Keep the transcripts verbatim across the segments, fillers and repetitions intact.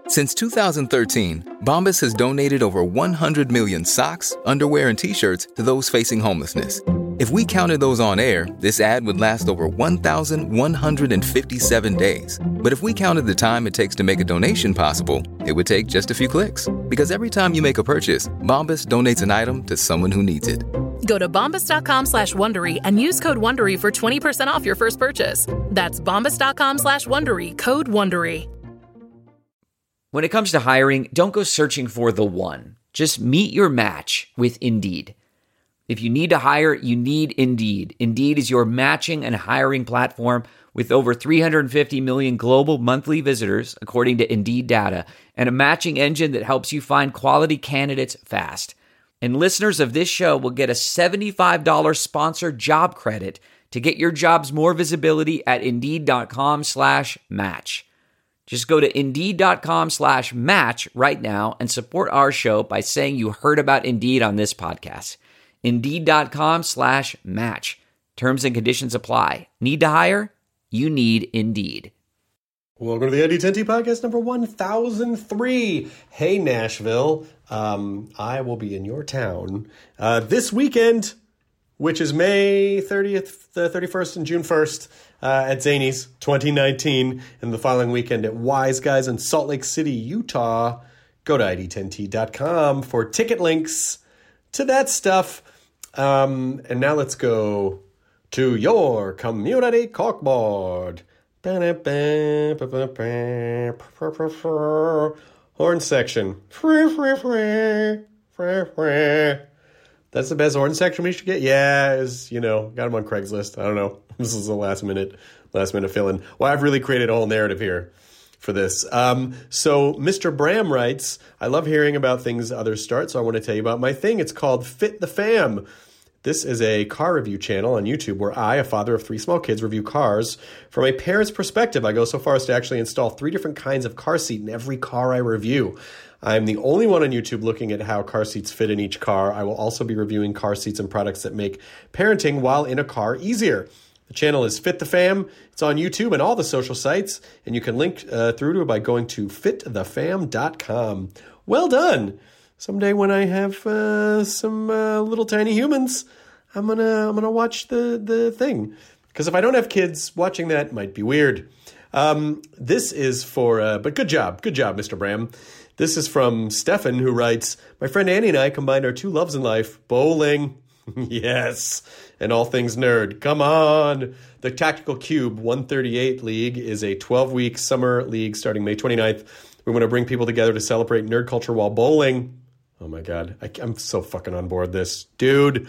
Since two thousand thirteen, Bombas has donated over one hundred million socks, underwear, and T-shirts to those facing homelessness. If we counted those on air, this ad would last over one thousand one hundred fifty-seven days. But if we counted the time it takes to make a donation possible, it would take just a few clicks. Because every time you make a purchase, Bombas donates an item to someone who needs it. Go to bombas.com slash Wondery and use code Wondery for twenty percent off your first purchase. That's bombas.com slash Wondery, code Wondery. When it comes to hiring, don't go searching for the one. Just meet your match with Indeed. If you need to hire, you need Indeed. Indeed is your matching and hiring platform with over three hundred fifty million global monthly visitors, according to Indeed data, and a matching engine that helps you find quality candidates fast. And listeners of this show will get a seventy-five dollars sponsored job credit to get your jobs more visibility at Indeed.com slash match. Just go to Indeed.com slash match right now and support our show by saying you heard about Indeed on this podcast. Indeed.com slash match. Terms and conditions apply. Need to hire? You need Indeed. Welcome to the I D ten T podcast number one thousand three. Hey, Nashville. Um, I will be in your town uh, this weekend, which is May thirtieth, the thirty-first, and June first uh, at Zanies twenty nineteen, and the following weekend at Wise Guys in Salt Lake City, Utah. Go to I D ten T dot com for ticket links to that stuff. Um, and now let's go to your community corkboard. Horn section. That's the best horn section we should get? Yeah, is you know, got them on Craigslist. I don't know. This is a last minute, last minute fill-in. Well, I've really created a whole narrative here for this. Um, so Mister Bram writes, I love hearing about things others start, so I want to tell you about my thing. It's called Fit the Fam. This is a car review channel on YouTube where I, a father of three small kids, review cars from a parent's perspective. I go so far as to actually install three different kinds of car seat in every car I review. I'm the only one on YouTube looking at how car seats fit in each car. I will also be reviewing car seats and products that make parenting while in a car easier. The channel is Fit the Fam. It's on YouTube and all the social sites, and you can link uh, through to it by going to fit the fam dot com. Well done. Someday when I have uh, some uh, little tiny humans, I'm gonna I'm gonna watch the the thing, because if I don't have kids, watching that might be weird. Um, this is for, uh, but good job, good job, Mister Bram. This is from Stefan, who writes, my friend Annie and I combined our two loves in life, bowling, yes, and all things nerd. Come on. The Tactical Cube one thirty-eight League is a twelve-week summer league starting May twenty-ninth. We want to bring people together to celebrate nerd culture while bowling. Oh, my God. I, I'm so fucking on board this. Dude.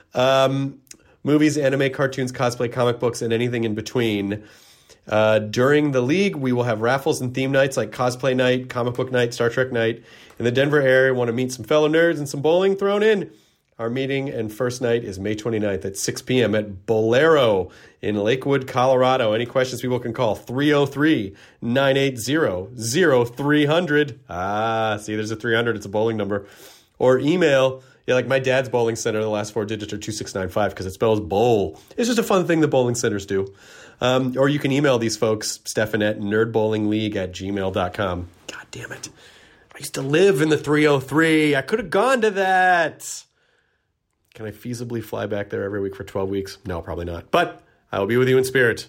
Um, movies, anime, cartoons, cosplay, comic books, and anything in between. Uh, during the league, we will have raffles and theme nights like cosplay night, comic book night, Star Trek night. In the Denver area, want to meet some fellow nerds and some bowling thrown in. Our meeting and first night is May twenty-ninth at six p.m. at Bolero in Lakewood, Colorado. Any questions, people can call three oh three, nine eight zero, zero three hundred. Ah, see, there's a three hundred. It's a bowling number. Or email. Yeah, like my dad's bowling center, the last four digits are two six nine five because it spells bowl. It's just a fun thing that bowling centers do. Um, or you can email these folks, Stefan at nerdbowlingleague at gmail dot com. God damn it. I used to live in the three oh three. I could have gone to that. Can I feasibly fly back there every week for twelve weeks? No, probably not. But I will be with you in spirit.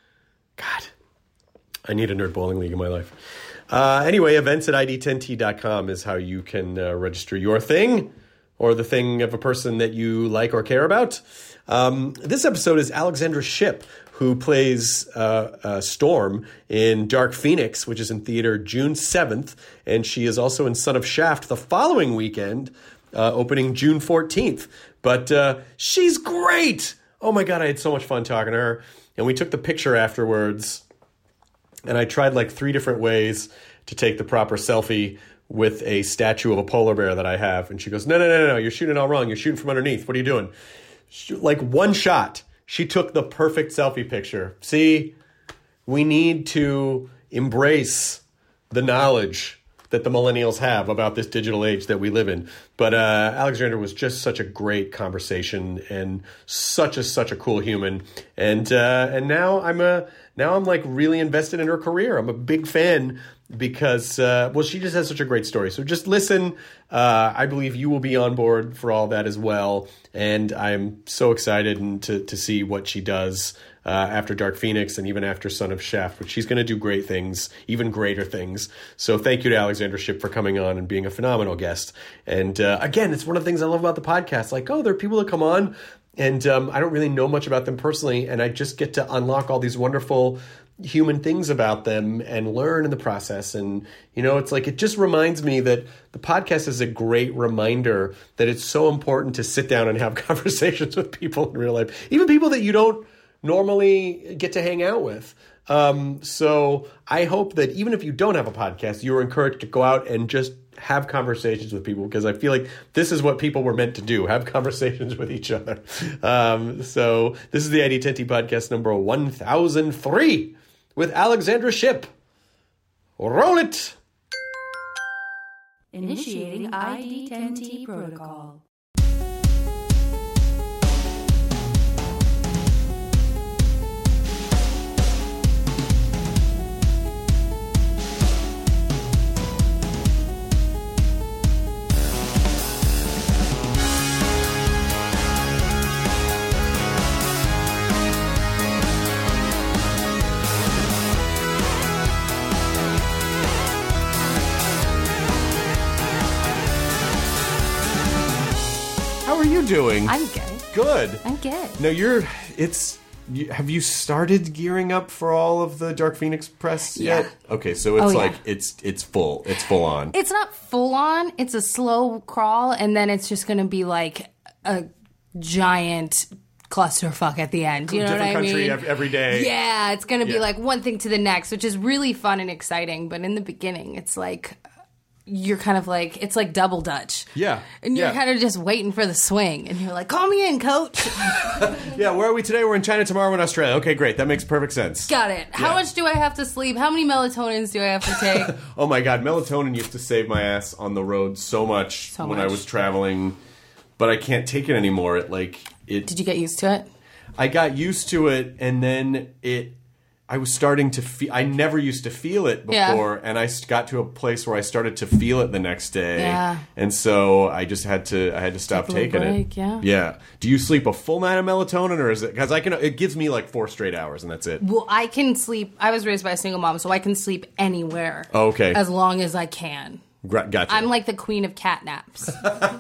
God, I need a nerd bowling league in my life. Uh, anyway, events at I D ten T dot com is how you can uh, register your thing or the thing of a person that you like or care about. Um, this episode is Alexandra Shipp, who plays uh, uh, Storm in Dark Phoenix, which is in theater June seventh. And she is also in Son of Shaft the following weekend, uh, opening June fourteenth. But uh, she's great. Oh, my God, I had so much fun talking to her. And we took the picture afterwards. And I tried like three different ways to take the proper selfie with a statue of a polar bear that I have. And she goes, no, no, no, no, no, you're shooting it all wrong. You're shooting from underneath. What are you doing? Like one shot. She took the perfect selfie picture. See, we need to embrace the knowledge that the millennials have about this digital age that we live in. But uh, Alexandra was just such a great conversation and such a such a cool human. And uh, and now I'm a now I'm like really invested in her career. I'm a big fan because uh, well, she just has such a great story. So just listen. Uh, I believe you will be on board for all that as well. And I'm so excited and to to see what she does uh, after Dark Phoenix and even after Son of Shaft, which she's going to do great things, even greater things. So thank you to Alexandra Shipp for coming on and being a phenomenal guest. And uh, again, it's one of the things I love about the podcast. Like, oh, there are people that come on and um, I don't really know much about them personally, and I just get to unlock all these wonderful human things about them and learn in the process. And, you know, it's like, it just reminds me that the podcast is a great reminder that it's so important to sit down and have conversations with people in real life, even people that you don't normally get to hang out with. Um, so I hope that even if you don't have a podcast, you're encouraged to go out and just have conversations with people, because I feel like this is what people were meant to do, have conversations with each other. Um, so this is the I D ten T podcast number one thousand three with Alexandra Shipp. Roll it! Initiating I D ten T protocol. How are you doing? I'm good. Good. I'm good. No, you're, it's, you, have you started gearing up for all of the Dark Phoenix press Yeah. yet? Okay, so it's Oh, yeah. like, it's it's full. It's full on. It's not full on. It's a slow crawl, and then it's just going to be like a giant clusterfuck at the end. You know Different what I country mean? ev- every day. Yeah, it's going to be Yeah. like one thing to the next, which is really fun and exciting. But in the beginning, it's like you're kind of like, it's like double Dutch. Yeah. And you're yeah. kind of just waiting for the swing, and you're like, call me in, coach. Yeah, where are we today? We're in China, tomorrow we're in Australia. Okay, great. That makes perfect sense. Got it. How Yeah. much do I have to sleep? How many melatonins do I have to take? Oh my god, melatonin used to save my ass on the road so much So when I much. was traveling, but I can't take it anymore. It like it Did you get used to it? I got used to it, and then it I was starting to feel I never used to feel it Yeah. before, and I s- got to a place where I started to feel it the next day. Yeah. And so I just had to I had to stop Take a little taking break, it. yeah. Yeah. Do you sleep a full night of melatonin, or is it cuz I can it gives me like four straight hours and that's it. Well, I can sleep. I was raised by a single mom, so I can sleep anywhere. Oh, okay. As long as I can. Gra- Gotcha. I'm like the queen of cat naps.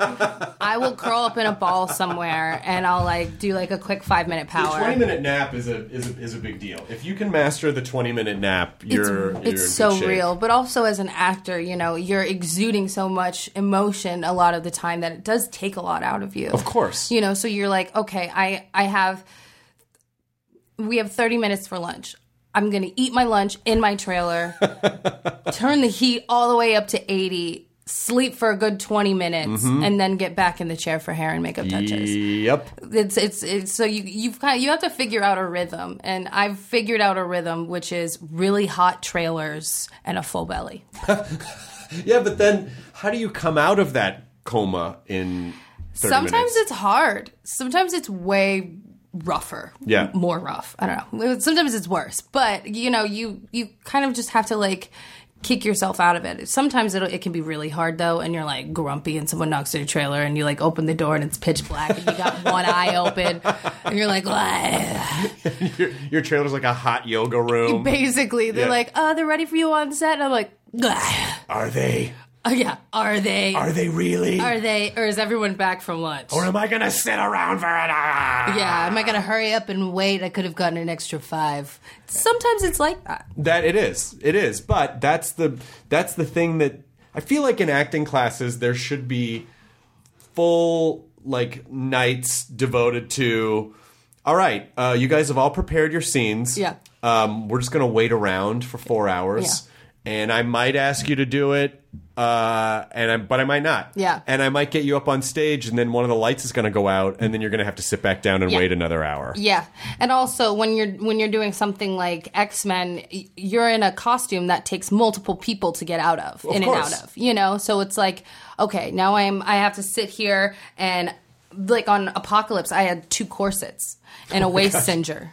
I will curl up in a ball somewhere and I'll like do like a quick five minute The power. twenty minute nap is a is a, is a big deal. If you can master the twenty minute nap, you're it's you're it's in so good shape. real, but also as an actor, you know, you're exuding so much emotion a lot of the time that it does take a lot out of you. Of course. You know, so you're like, okay, I I have we have thirty minutes for lunch. I'm going to eat my lunch in my trailer, turn the heat all the way up to eighty, sleep for a good twenty minutes, Mm-hmm. and then get back in the chair for hair and makeup touches. Yep. It's it's it's so you you've kind of, you have to figure out a rhythm, and I've figured out a rhythm which is really hot trailers and a full belly. Yeah, but then how do you come out of that coma in thirty Sometimes minutes? it's hard. Sometimes it's way rougher. Yeah. More rough. I don't know. Sometimes it's worse. But, you know, you you kind of just have to, like, kick yourself out of it. Sometimes it'll, it can be really hard, though, and you're, like, grumpy, and someone knocks on your trailer, and you, like, open the door, and it's pitch black, and you got one eye open, and you're like, what? your, your trailer's like a hot yoga room. Basically, they're Yeah. like, oh, they're ready for you on set, and I'm like, "Ugh." Are they? Oh, yeah, are they? Are they really? Are they? Or is everyone back from lunch? or am I gonna sit around for an hour? Yeah, am I going to hurry up and wait? I could have gotten an extra five. Sometimes it's like that. That it is. It is. But that's the that's the thing that I feel like in acting classes there should be full like nights devoted to all right, uh, you guys have all prepared your scenes. Yeah. Um, we're just gonna wait around for four hours. Yeah. And I might ask you to do it Uh, and I, but I might not. Yeah. And I might get you up on stage, and then one of the lights is going to go out, and then you're going to have to sit back down and Yeah. wait another hour. Yeah, and also when you're when you're doing something like X-Men, y- you're in a costume that takes multiple people to get out of, in course. and out of. You know, so it's like, okay, now I'm I have to sit here and like on Apocalypse, I had two corsets and a waist singer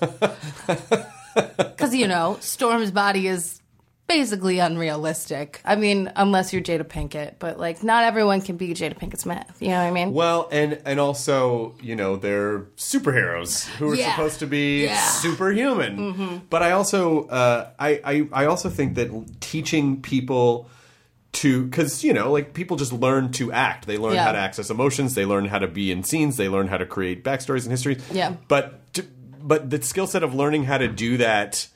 because you know Storm's body is basically unrealistic. I mean, unless you're Jada Pinkett, but like not everyone can be Jada Pinkett Smith. You know what I mean? Well, and and also, you know, they're superheroes who are Yeah. supposed to be Yeah. superhuman. Mm-hmm. But I also, uh, I, I I also think that teaching people to, because you know, like people just learn to act. They learn Yeah. how to access emotions. They learn how to be in scenes. They learn how to create backstories and histories. Yeah. But to, but the skill set of learning how to do that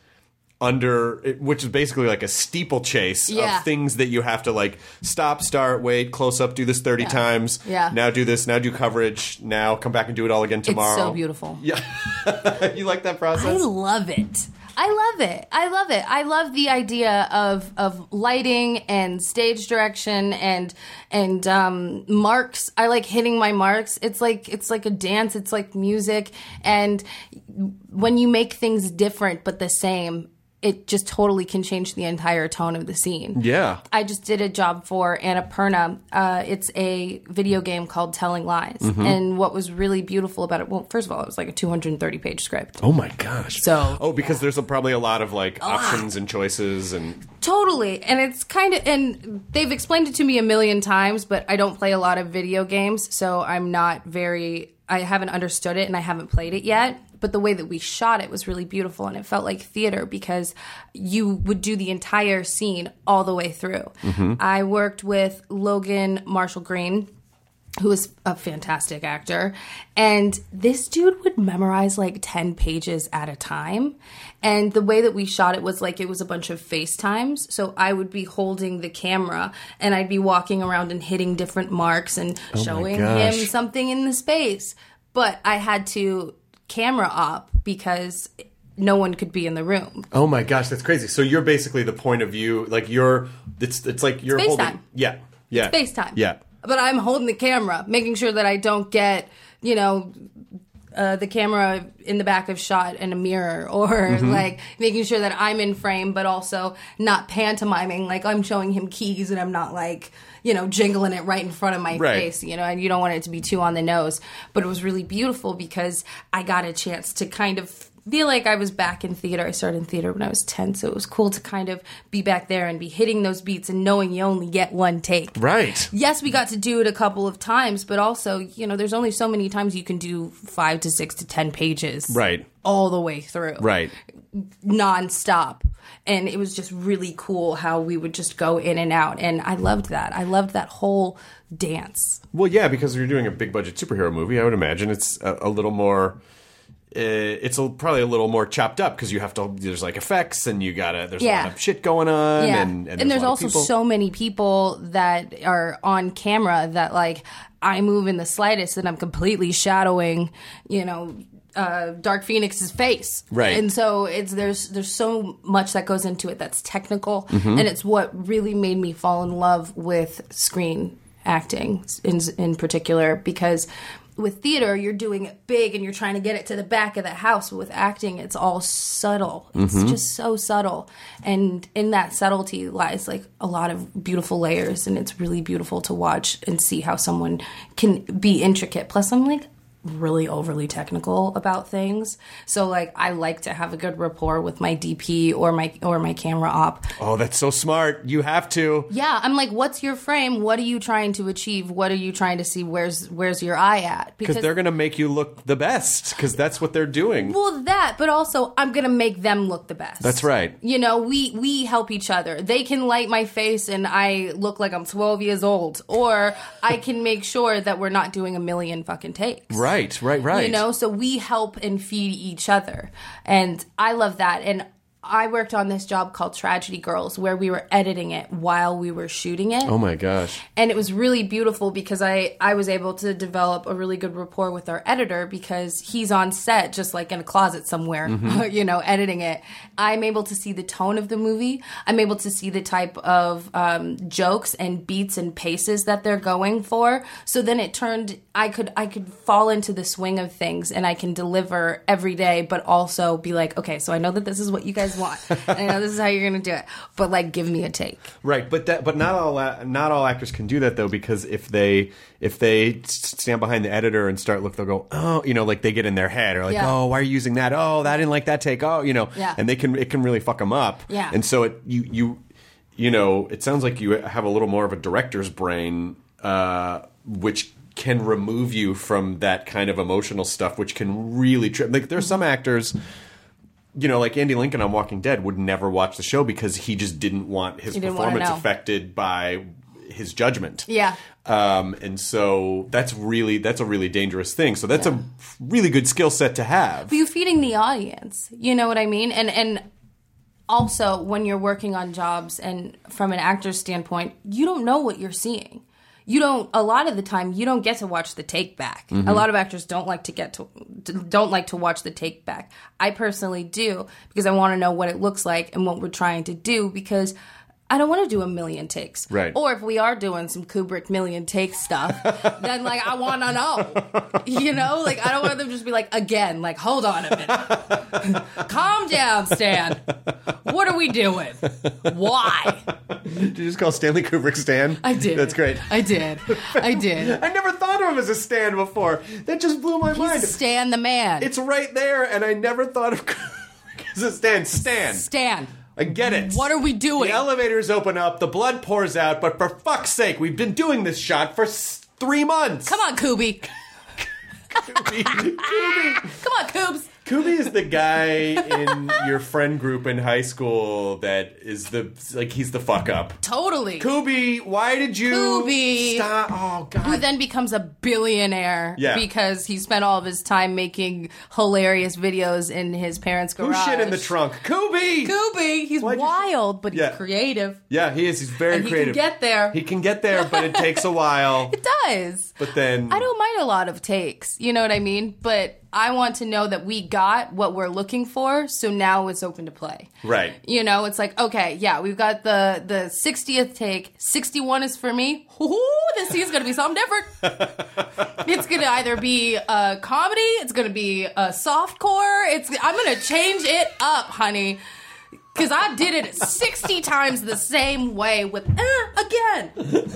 under, which is basically like a steeplechase Yeah. of things that you have to like stop, start, wait, close up, do this thirty times. Yeah. Now do this, now do coverage, now come back and do it all again tomorrow. It's so beautiful. Yeah. You like that I process? love it. I love it. I love it. I love the idea of of lighting and stage direction and and um, marks. I like hitting my marks. It's like it's like a dance. It's like music. And when you make things different but the same, it just totally can change the entire tone of the scene. Yeah. I just did a job for Annapurna. Uh, it's a video game called Telling Lies. Mm-hmm. And what was really beautiful about it, well, first of all, it was like a two hundred thirty page script. Oh my gosh. So- Oh, because there's a, probably a lot of like options and choices and. Totally. And it's kind of, and they've explained it to me a million times, but I don't play a lot of video games, so I'm not very, I haven't understood it and I haven't played it yet. But the way that we shot it was really beautiful and it felt like theater because you would do the entire scene all the way through. Mm-hmm. I worked with Logan Marshall Green, who is a fantastic actor. And this dude would memorize like ten pages at a time. And the way that we shot it was like it was a bunch of FaceTimes. So I would be holding the camera and I'd be walking around and hitting different marks and showing him gosh. something in the space. But I had to camera op because no one could be in the room. Oh my gosh, that's crazy. So you're basically the point of view, like you're, it's it's like you're It's holding. FaceTime. Yeah. Yeah. It's FaceTime. Yeah. But I'm holding the camera, making sure that I don't get, you know, uh, the camera in the back of shot and a mirror, or Mm-hmm. like making sure that I'm in frame, but also not pantomiming, like I'm showing him keys and I'm not like, you know, jingling it right in front of my Right. face, you know, and you don't want it to be too on the nose. But it was really beautiful because I got a chance to kind of feel like I was back in theater. I started in theater when I was ten, so it was cool to kind of be back there and be hitting those beats and knowing you only get one take. Right. Yes, we got to do it a couple of times, but also, you know, there's only so many times you can do five to six to ten pages. Right. All the way through. Right. Non-stop. And it was just really cool how we would just go in and out. And I loved that. I loved that whole dance. Well, yeah, because you're doing a big budget superhero movie, I would imagine it's a, a little more. Uh, it's a, probably a little more chopped up because you have to. There's like effects, and you gotta. There's a Yeah. lot of shit going on, Yeah. and, and, and there's a lot also of people. so many people that are on camera that like I move in the slightest and I'm completely shadowing, you know, uh, Dark Phoenix's face. Right. And so it's there's there's so much that goes into it that's technical, Mm-hmm. and it's what really made me fall in love with screen acting in in particular, because with theater, you're doing it big and you're trying to get it to the back of the house. But with acting, it's all subtle. It's Mm-hmm. just so subtle. And in that subtlety lies like a lot of beautiful layers. And it's really beautiful to watch and see how someone can be intricate. Plus, I'm like really overly technical about things. So like I like to have a good rapport with my D P or my or my camera op. Oh, that's so smart. You have to. Yeah, I'm like, what's your frame? What are you trying to achieve? What are you trying to see? Where's where's your eye at? Because they're going to make you look the best, because that's what they're doing. Well, that, but also I'm gonna make them look the best. That's right. You know, we we help each other. They can light my face and I look like I'm twelve years old, or I can make sure that we're not doing a million fucking takes. Right, right, right. You know, so we help and feed each other, and I love that. And I worked on this job called Tragedy Girls where we were editing it while we were shooting it. Oh my gosh. And it was really beautiful because I, I was able to develop a really good rapport with our editor because he's on set just like in a closet somewhere, mm-hmm. you know, editing it. I'm able to see the tone of the movie. I'm able to see the type of um, jokes and beats and paces that they're going for. So then it turned, I could I could fall into the swing of things and I can deliver every day, but also be like, okay, so I know that this is what you guys want. And I know this is how you're going to do it. But like, give me a take. Right, but that, but not all not all actors can do that though, because if they if they stand behind the editor and start look, they'll go, oh, you know, like they get in their head or like, yeah. oh, why are you using that? Oh, I didn't like that take. Oh, you know, yeah. and they can it can really fuck them up. Yeah, and so it you you you know, it sounds like you have a little more of a director's brain, uh, which can remove you from that kind of emotional stuff, which can really trip. Like there's some actors. You know, like Andy Lincoln on Walking Dead would never watch the show because he just didn't want his didn't performance wanna know. affected by his judgment. Yeah. Um, and so that's really that's a really dangerous thing. So that's yeah. a really good skill set to have. But you're feeding the audience. You know what I mean? And and also when you're working on jobs and from an actor's standpoint, you don't know what you're seeing. You don't, a lot of the time, you don't get to watch the take back. Mm-hmm. A lot of actors don't like to get to, don't like to watch the take back. I personally do because I want to know what it looks like and what we're trying to do because I don't want to do a million takes. Right. Or if we are doing some Kubrick million take stuff, then like I want to know. You know, like I don't want them to just be like, again, like hold on a minute. Calm down, Stan. What are we doing? Why? Did you just call Stanley Kubrick Stan? I did. That's great. I did. I did. I never thought of him as a Stan before. That just blew my He's mind. Stan the man. It's right there, and I never thought of Kubrick as a Stan. Stan. Stan. I get it. What are we doing? The elevators open up, the blood pours out, but for fuck's sake, we've been doing this shot for s- three months. Come on, Kubi. Kubi. Kubi. Come on, Koobs. Kubi is the guy in your friend group in high school that is the, like, he's the fuck up. Totally. Kubi, why did you Kubi. stop? Oh, God. Who then becomes a billionaire yeah. because he spent all of his time making hilarious videos in his parents' garage. Who shit in the trunk? Kubi! Kubi! He's Why'd wild, you... but yeah. he's creative. Yeah, he is. He's very and he creative. He can get there. He can get there, but it takes a while. It does. But then... I don't mind a lot of takes, you know what I mean? But I want to know that we got what we're looking for, so now it's open to play. Right. You know, it's like, okay, yeah, we've got the, the sixtieth take. sixty-one is for me. Ooh, this scene's going to be something different. It's going to either be a comedy, it's going to be a softcore. It's I'm going to change it up, honey. Because I did it sixty times the same way with, uh, again.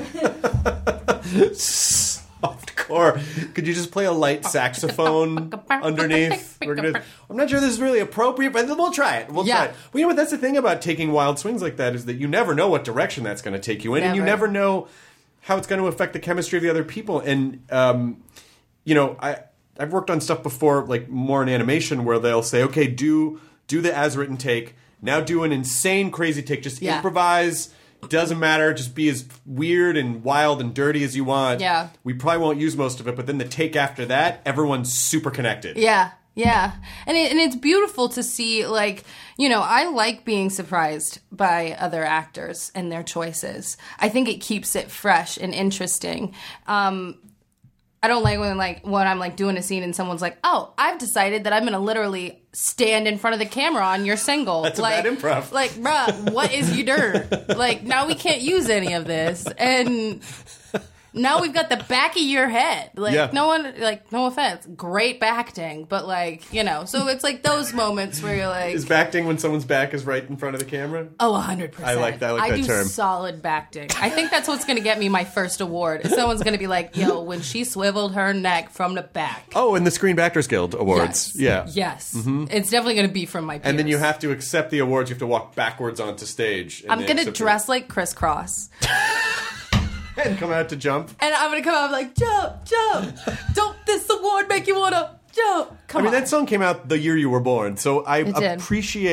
Softcore. Could you just play a light saxophone underneath? We're gonna, I'm not sure this is really appropriate, but we'll try it. We'll yeah. try it. Well, you know what? That's the thing about taking wild swings like that is that you never know what direction that's going to take you in, never. and you never know how it's going to affect the chemistry of the other people. And um, you know, I I've worked on stuff before, like more in animation, where they'll say, "Okay, do do the as written take. Now do an insane, crazy take. Just yeah. improvise." Doesn't matter. Just be as weird and wild and dirty as you want. Yeah. We probably won't use most of it, but then the take after that, everyone's super connected. Yeah. Yeah. And it, and it's beautiful to see, like, you know, I like being surprised by other actors and their choices. I think it keeps it fresh and interesting. Um, I don't like when like when I'm like doing a scene and someone's like, "Oh, I've decided that I'm gonna literally stand in front of the camera on your single." That's like, a bad improv. Like, bruh, what is you dirt? Like, now we can't use any of this, and now we've got the back of your head. Like, yeah. no one, like, no offense, great backting, but like, you know, so it's like those moments where you're like, is backting when someone's back is right in front of the camera? oh, a hundred percent. I like that. I like I that do term. solid backting. I think that's what's going to get me my first award. Is someone's going to be like, "Yo, when she swiveled her neck from the back." Oh, and the Screen Actors Guild Awards. Yes. Yeah. Yes. Mm-hmm. It's definitely going to be from my peers. And then you have to accept the awards. You have to walk backwards onto stage. And I'm then going to accept dress like crisscross. and come out to jump. And I'm going to come out like, "Jump, jump. Don't this award make you want to jump?" Come I mean, on. that song came out the year you were born, so I It did. appreciate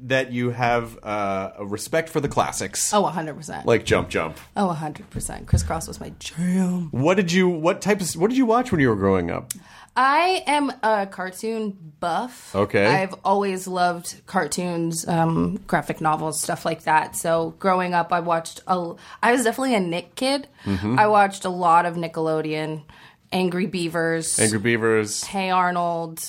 that you have uh, a respect for the classics. Oh, one hundred percent. Like Jump Jump. Oh, one hundred percent. Crisscross was my jam. What did you, what type of, what did you watch when you were growing up? I am a cartoon buff. Okay. I've always loved cartoons, um, graphic novels, stuff like that. So growing up, I watched, a, I was definitely a Nick kid. Mm-hmm. I watched a lot of Nickelodeon, Angry Beavers. Angry Beavers. Hey Arnold.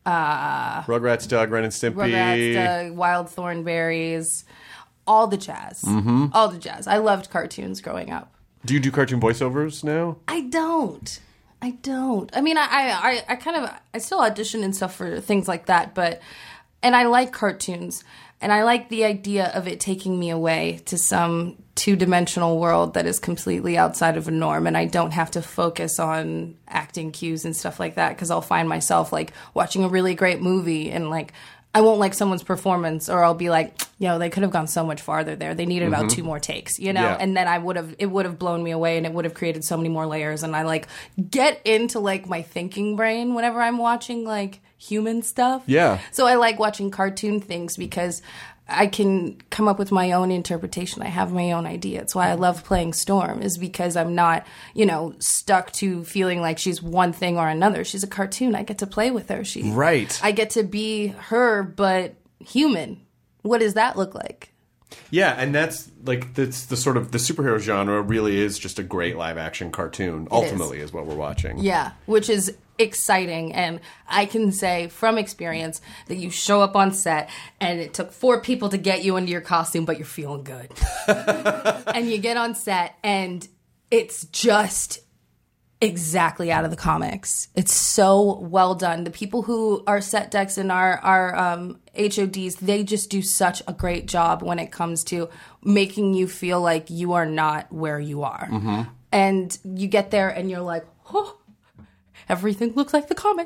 Uh, Rugrats, Doug, Ren and Stimpy. Rugrats, Doug, Wild Thornberries. All the jazz. Mm-hmm. All the jazz. I loved cartoons growing up. Do you do cartoon voiceovers now? I don't. I don't. I mean, I, I, I kind of, I still audition and stuff for things like that, but, and I like cartoons, and I like the idea of it taking me away to some two-dimensional world that is completely outside of a norm, and I don't have to focus on acting cues and stuff like that, because I'll find myself, like, watching a really great movie, and, like, I won't like someone's performance, or I'll be like, yo, they could have gone so much farther there. They needed about mm-hmm. two more takes, you know? Yeah. And then I would have, it would have blown me away, and it would have created so many more layers. And I like get into like my thinking brain whenever I'm watching like human stuff. Yeah. So I like watching cartoon things because I can come up with my own interpretation. I have my own idea. It's why I love playing Storm, is because I'm not, you know, stuck to feeling like she's one thing or another. She's a cartoon. I get to play with her. She, right. I get to be her, but human. What does that look like? Yeah, and that's like that's the sort of the superhero genre really is just a great live action cartoon. It ultimately is. is what we're watching. Yeah, which is exciting, and I can say from experience that you show up on set and it took four people to get you into your costume, but you're feeling good. And you get on set and it's just exactly out of the comics. It's so well done. The people who are set decks and our our um, H O Ds, they just do such a great job when it comes to making you feel like you are not where you are. Mm-hmm. And you get there and you're like, oh, everything looks like the comic.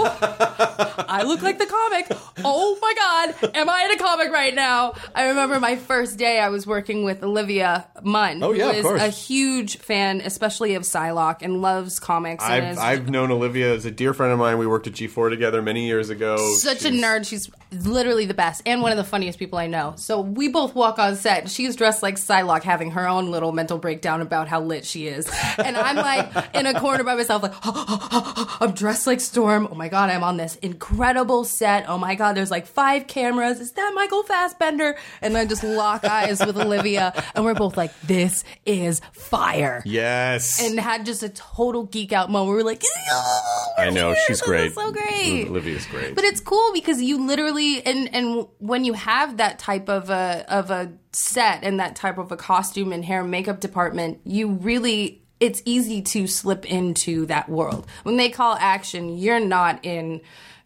Oh, I look like the comic. Oh my God, am I in a comic right now? I remember my first day I was working with Olivia Munn, oh, yeah, who is of course. a huge fan, especially of Psylocke, and loves comics. I've, and is I've known Olivia as a dear friend of mine. We worked at G four together many years ago. Such She's... a nerd. She's literally the best and one of the funniest people I know. So we both walk on set. She's dressed like Psylocke, having her own little mental breakdown about how lit she is. And I'm like in a corner by myself like, oh, oh, oh, I'm dressed like Storm. Oh my God, I'm on this incredible set. Oh my God, there's like five cameras. Is that Michael Fassbender? And I just lock eyes with Olivia, and we're both like, this is fire. Yes. And had just a total geek out moment. We were like, oh, I know, here. she's This great. is so great. Olivia's great. But it's cool because you literally, and and when you have that type of a of a set and that type of a costume and hair and makeup department, you really, it's easy to slip into that world. When they call action, you're not in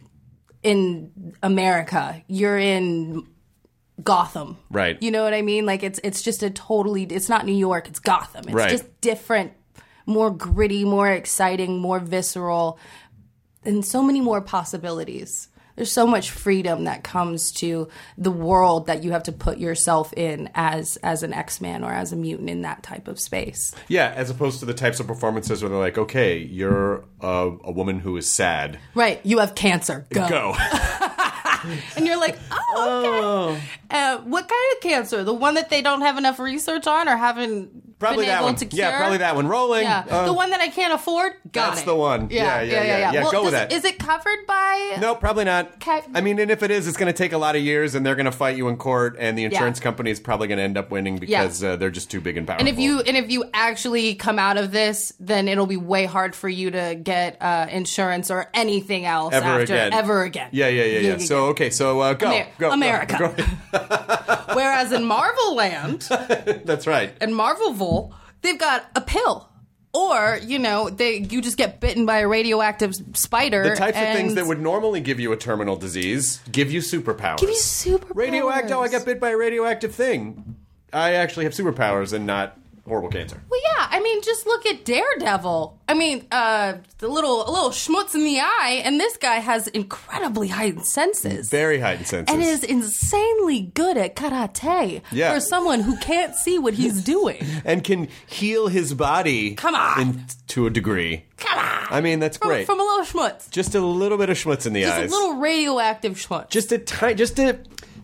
in America. You're in Gotham. Right. You know what I mean? Like it's it's just a totally, it's not New York, it's Gotham. It's right. just different, more gritty, more exciting, more visceral, and so many more possibilities. There's so much freedom that comes to the world that you have to put yourself in as as an X-Man or as a mutant in that type of space. Yeah, as opposed to the types of performances where they're like, okay, you're a, a woman who is sad. Right. You have cancer. Go. Go. And you're like, oh, okay. Oh. Uh, what kind of cancer? The one that they don't have enough research on or haven't probably been that able one. to cure? Yeah, probably that one. Rolling. Yeah. Uh, the one that I can't afford? Got that's it. the one. Yeah, yeah, yeah. yeah, yeah. yeah well, go does, with that. Is it covered by... No, probably not. Okay. I mean, and if it is, it's going to take a lot of years, and they're going to fight you in court, and the insurance Yeah. company is probably going to end up winning because Yeah. uh, they're just too big and powerful. And if you and if you actually come out of this, then it'll be way hard for you to get uh, insurance or anything else Ever after again. ever again. Yeah, yeah, yeah, yeah. So, okay, so uh, go, Amer- go. America. Go, go. Whereas in Marvel Land That's right. and Marvelville, they've got a pill. Or, you know, they you just get bitten by a radioactive spider. The types and of things that would normally give you a terminal disease give you superpowers. give you superpowers. Radioactive, oh, I got bit by a radioactive thing. I actually have superpowers and not horrible cancer. Well, yeah. I mean, just look at Daredevil. I mean, uh, the little a little schmutz in the eye, and this guy has incredibly heightened senses. Very heightened senses. And is insanely good at karate Yeah. for someone who can't see what he's doing. And can heal his body. Come on. in- to a degree. Come on. I mean, that's From, great. from a little schmutz. Just a little bit of schmutz in the Just eyes. a little radioactive schmutz. Just a tiny, just a,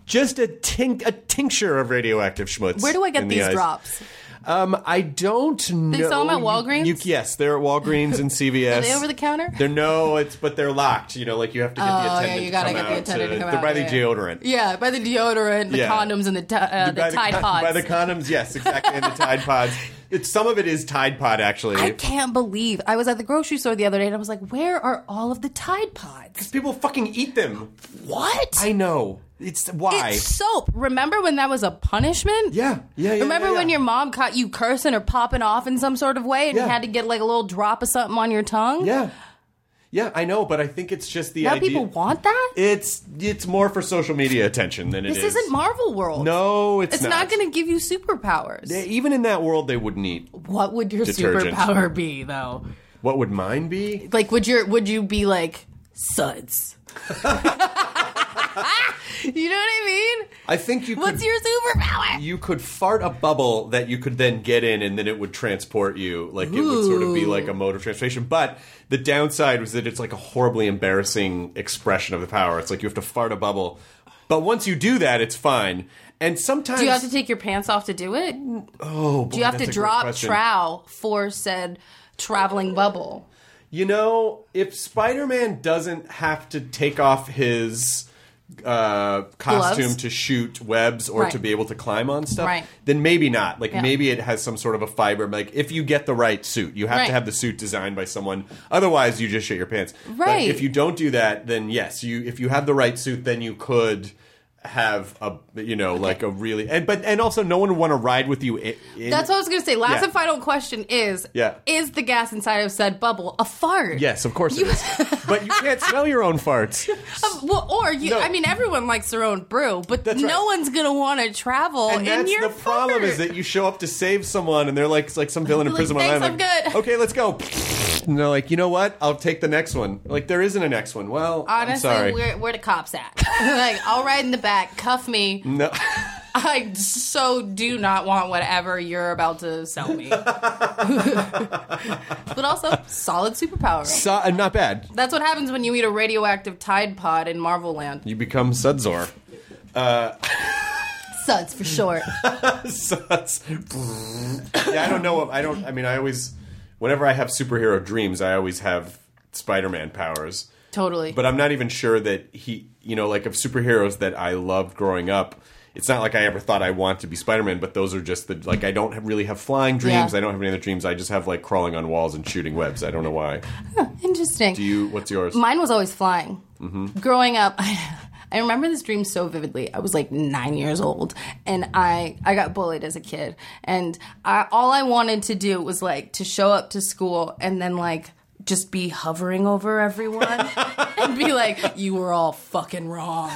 just a tink a tincture of radioactive schmutz. Where do I get in the these eyes. drops? Um, I don't know. They sell them at Walgreens? You, you, yes, they're at Walgreens and C V S. Are they over the counter? They're no, it's but they're locked. You know, like you have to get Oh, the yeah, attendant you gotta to come get the out attendant to come they're out, by the yeah. deodorant. Yeah, by the deodorant, the Yeah. condoms, and the ti- uh, the by Tide the, Pods. By the condoms, yes, exactly, and the Tide Pods. It's some of it is Tide Pod actually. I can't believe I was at the grocery store the other day and I was like, "Where are all of the Tide Pods?" People fucking eat them. What? I know. It's why. It's soap. Remember when that was a punishment? Yeah, yeah, yeah. Remember yeah, yeah. when your mom caught you cursing or popping off in some sort of way and Yeah. you had to get like a little drop of something on your tongue? Yeah, yeah. I know, but I think it's just the Now idea. people want that? It's it's more for social media attention than it This is. isn't Marvel World. No, it's, It's not, going to give you superpowers. They- even in that world, they wouldn't eat. What would your Detergent. superpower be, though? What would mine be? Like, would your would you be like suds? You know what I mean? I think you. What's could, your superpower? You could fart a bubble that you could then get in, and then it would transport you. Like it would sort of be like a mode of transportation. But the downside was that it's like a horribly embarrassing expression of the power. It's like you have to fart a bubble, but once you do that, it's fine. And sometimes Do you have to take your pants off to do it? Oh, boy, Do you have that's to a great drop question. trow for said traveling bubble? You know, if Spider-Man doesn't have to take off his uh, costume Gloves? to shoot webs or Right. to be able to climb on stuff, Right. then maybe not. Like Yeah. maybe it has some sort of a fiber. Like if you get the right suit, you have Right. to have the suit designed by someone. Otherwise, you just shit your pants. But Right. if you don't do that, then yes, you if you have the right suit, then you could have a you know like a really and but and also no one would want to ride with you in, in That's what I was going to say. Last Yeah. and final question is: Yeah. Is the gas inside of said bubble a fart? Yes, of course it is. But you can't smell your own farts. Um, well, or you. No. I mean, everyone likes their own brew, but That's no right. one's going to want to travel And in that's your the problem fart. is that you show up to save someone and they're like it's like some villain in Like, prison. "Thanks, Online, I'm like, good." Okay, let's go. And they're like, you know what? I'll take the next one. Like there isn't a next one. Well, Honestly, I'm sorry. where where the cops at? Like, I'll ride in the back, cuff me. No. I so do not want whatever you're about to sell me. But also, solid superpower. So, uh, not bad. That's what happens when you eat a radioactive Tide Pod in Marvel Land. You become Sudzor. Suds for short. Suds. Yeah, I don't know. I don't. I mean, I always, whenever I have superhero dreams, I always have Spider-Man powers. Totally. But I'm not even sure that he, you know, like of superheroes that I loved growing up. It's not like I ever thought I want to be Spider-Man, but those are just the like I don't have, really have flying dreams. Yeah. I don't have any other dreams. I just have like crawling on walls and shooting webs. I don't know why. Interesting. Do you? What's yours? Mine was always flying. Mm-hmm. Growing up, I, I remember this dream so vividly. I was like nine years old, and I I got bullied as a kid, and I, all I wanted to do was like to show up to school and then like just be hovering over everyone and be like, "You were all fucking wrong."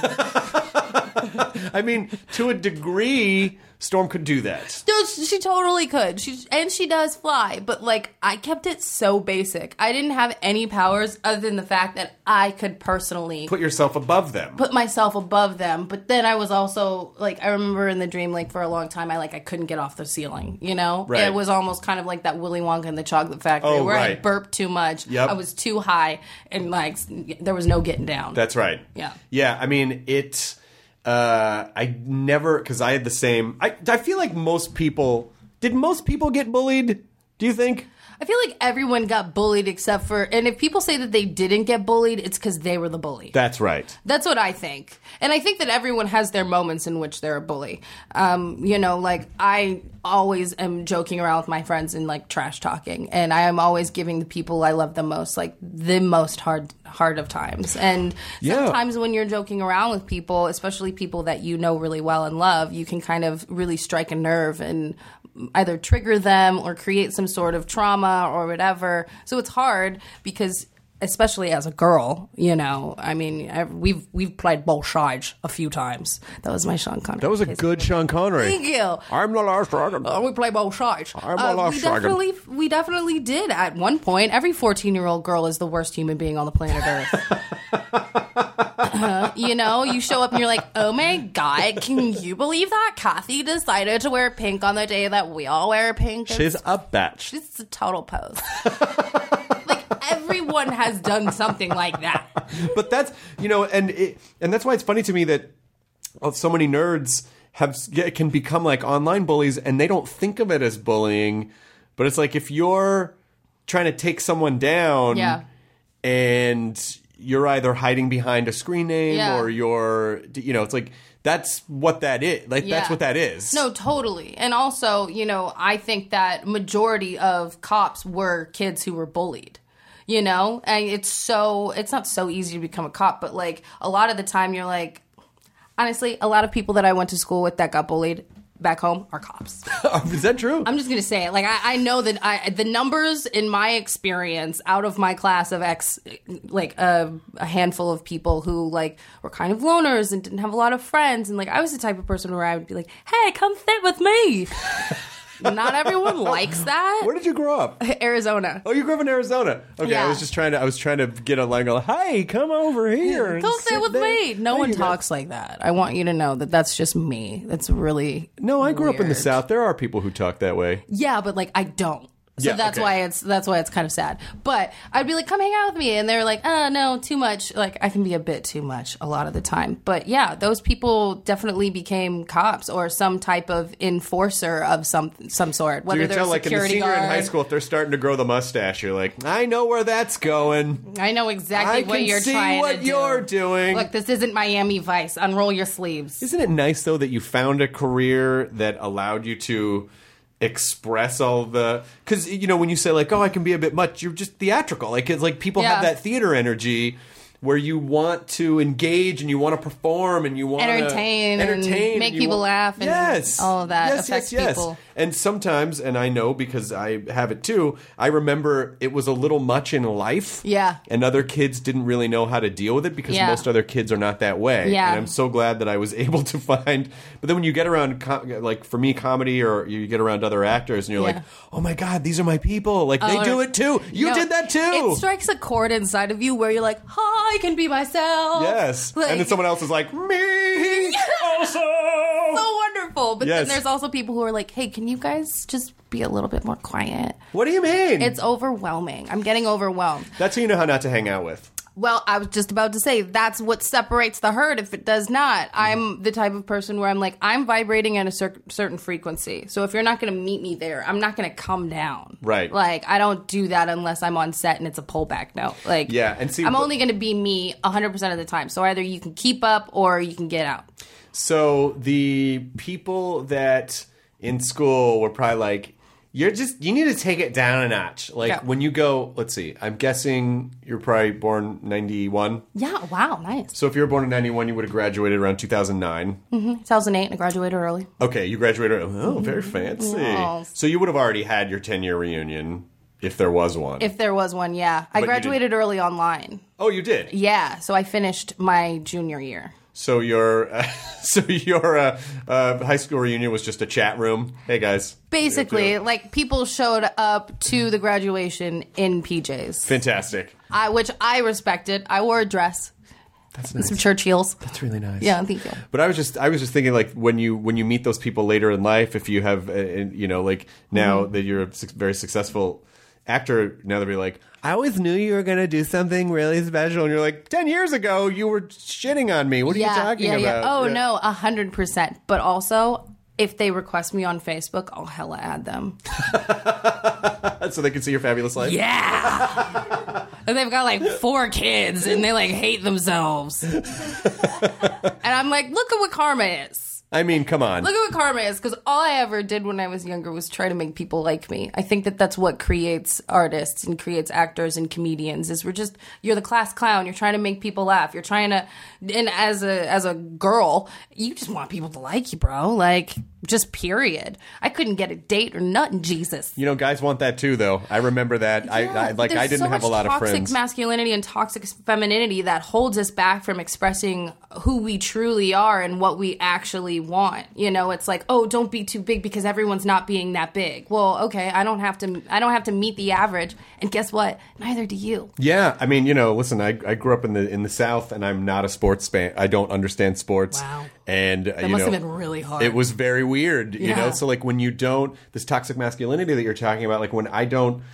I mean, to a degree, Storm could do that. No, she totally could. She and she does fly, but like I kept it so basic. I didn't have any powers other than the fact that I could personally Put yourself above them. put myself above them. But then I was also like, I remember in the dream, like for a long time, I like I couldn't get off the ceiling. You know, Right. It was almost kind of like that Willy Wonka and the Chocolate Factory, Oh, where I right. burped too much. Yep. I was too high, and like there was no getting down. That's right. Yeah. Yeah. I mean, it. Uh, I never because I had the same. I I feel like most people. Did most people get bullied? Do you think? I feel like everyone got bullied except for, and if people say that they didn't get bullied, it's because they were the bully. That's right. That's what I think. And I think that everyone has their moments in which they're a bully. Um, you know, like I always am joking around with my friends and like trash talking. And I am always giving the people I love the most, like the most hard hard of times. And Yeah. sometimes when you're joking around with people, especially people that you know really well and love, you can kind of really strike a nerve and either trigger them or create some sort of trauma or whatever. So it's hard because, especially as a girl, you know, I mean, I, we've we've played both sides a few times. That was my Sean Connery. That was a case. good Sean Connery. Thank you. I'm the last dragon. Uh, we play both sides. I'm the Uh, last we dragon. definitely, we definitely did at one point. Every fourteen-year-old girl is the worst human being on the planet Earth. Uh, you know, you show up and you're like, oh my God, can you believe that Kathy decided to wear pink on the day that we all wear pink? She's a batch. It's a total pose. Like, everyone has done something like that. But that's you know, and it, and that's why it's funny to me that so many nerds have can become like online bullies, and they don't think of it as bullying, but it's like if you're trying to take someone down, Yeah. and you're either hiding behind a screen name Yeah. or you're, you know, it's like that's what that is. Like that's Yeah. what that is. No, totally. And also, you know, I think that majority of cops were kids who were bullied. You know, and it's so it's not so easy to become a cop, but like a lot of the time you're like, honestly, a lot of people that I went to school with that got bullied back home are cops. Is that true? I'm just gonna say it. Like I, I know that I the numbers in my experience out of my class of X, like uh, a handful of people who like were kind of loners and didn't have a lot of friends, and like I was the type of person where I would be like, hey, come sit with me. Not everyone likes that. Where did you grow up? Arizona. Oh, you grew up in Arizona. Okay, Yeah. I was just trying to. I was trying to get a line. Go, hey, come over here. and Come sit with there." me. No There one you go. talks like that. I want you to know that that's just me. That's really No, I grew up in the weird. South. There are people who talk that way. Yeah, but like I don't. So Yeah, that's okay. why it's that's why it's kind of sad. But I'd be like, come hang out with me, and they're like, oh no, too much. Like I can be a bit too much a lot of the time. But yeah, those people definitely became cops or some type of enforcer of some some sort. So Whether you can they're tell, a like in the security senior guard. in high school, if they're starting to grow the mustache, you're like, I know where that's going. I know exactly I what can you're see trying what to do. you're doing. Look, this isn't Miami Vice. Unroll your sleeves. Isn't it nice though that you found a career that allowed you to express all the, because you know when you say like, oh, I can be a bit much, you're just theatrical. Like it's like people have Yeah. that theater energy where you want to engage and you want to perform and you want Entertain to and entertain make you people want- laugh and yes, all of that yes, affects yes, yes. people. And sometimes, and I know because I have it too, I remember it was a little much in life. Yeah. And other kids didn't really know how to deal with it because Yeah. most other kids are not that way. Yeah. And I'm so glad that I was able to find. But then when you get around, com- like for me, comedy, or you get around other actors, and you're Yeah. like, oh my God, these are my people. Like they Oh, do it too. You no, did that too. It strikes a chord inside of you where you're like, oh, I can be myself. Yes. Like, and then someone else is like, me also. so wonderful. But Yes. then there's also people who are like, hey, can you guys just be a little bit more quiet? What do you mean? It's overwhelming. I'm getting overwhelmed. That's how you know how not to hang out with. Well, I was just about to say that's what separates the herd if it does not. I'm the type of person where I'm like, I'm vibrating at a cer- certain frequency. So if you're not going to meet me there, I'm not going to come down. Right. Like, I don't do that unless I'm on set and it's a pullback note. Like, Yeah, and see- I'm only going to be me one hundred percent of the time. So either you can keep up or you can get out. So the people that in school were probably like, you're just, you need to take it down a notch. Like Yeah. when you go, let's see, I'm guessing you're probably born ninety-one. Yeah, wow, nice. So if you were born in ninety-one, you would have graduated around two thousand nine. two thousand eight, and I graduated early. Okay, you graduated. Oh, very fancy. Yes. So you would have already had your ten-year reunion if there was one. If there was one, yeah. I you graduated early online. oh, you did? Yeah, so I finished my junior year. So your uh, so your uh, uh, high school reunion was just a chat room. Hey guys, Basically, like people showed up to the graduation in P Js, fantastic. I, which I respected. I wore a dress That's and nice. some church heels. That's really nice. Yeah, thank you. But I was just I was just thinking like when you when you meet those people later in life, if you have uh, you know like now Mm-hmm. that you're a su- very successful actor, now they'll be like, I always knew you were going to do something really special, and you're like, ten years ago you were shitting on me. What are yeah, you talking yeah, about? yeah. Oh Yeah. no, a hundred percent. But also, if they request me on Facebook, I'll hella add them. So they can see your fabulous life. Yeah. And they've got like four kids and they like hate themselves. And I'm like, look at what karma is. I mean, come on. Look at what karma is, because all I ever did when I was younger was try to make people like me. I think that that's what creates artists and creates actors and comedians. Is we're just you're the class clown. You're trying to make people laugh. You're trying to, and as a as a girl, you just want people to like you, bro. Like just period. I couldn't get a date or nothing. Jesus. You know, guys want that too, though. I remember that. I, I like. There's I didn't so have a much lot of toxic friends. masculinity and toxic femininity that holds us back from expressing who we truly are and what we actually want. You know, it's like, oh, don't be too big because everyone's not being that big. Well, okay, I don't have to. I don't have to meet the average. And guess what? Neither do you. Yeah, I mean, you know, listen, I, I grew up in the in the South, and I'm not a sports fan. I don't understand sports. Wow. And uh, That you must know, have been really hard. It was very weird, you Yeah. know. So like when you don't, this toxic masculinity that you're talking about, like when I don't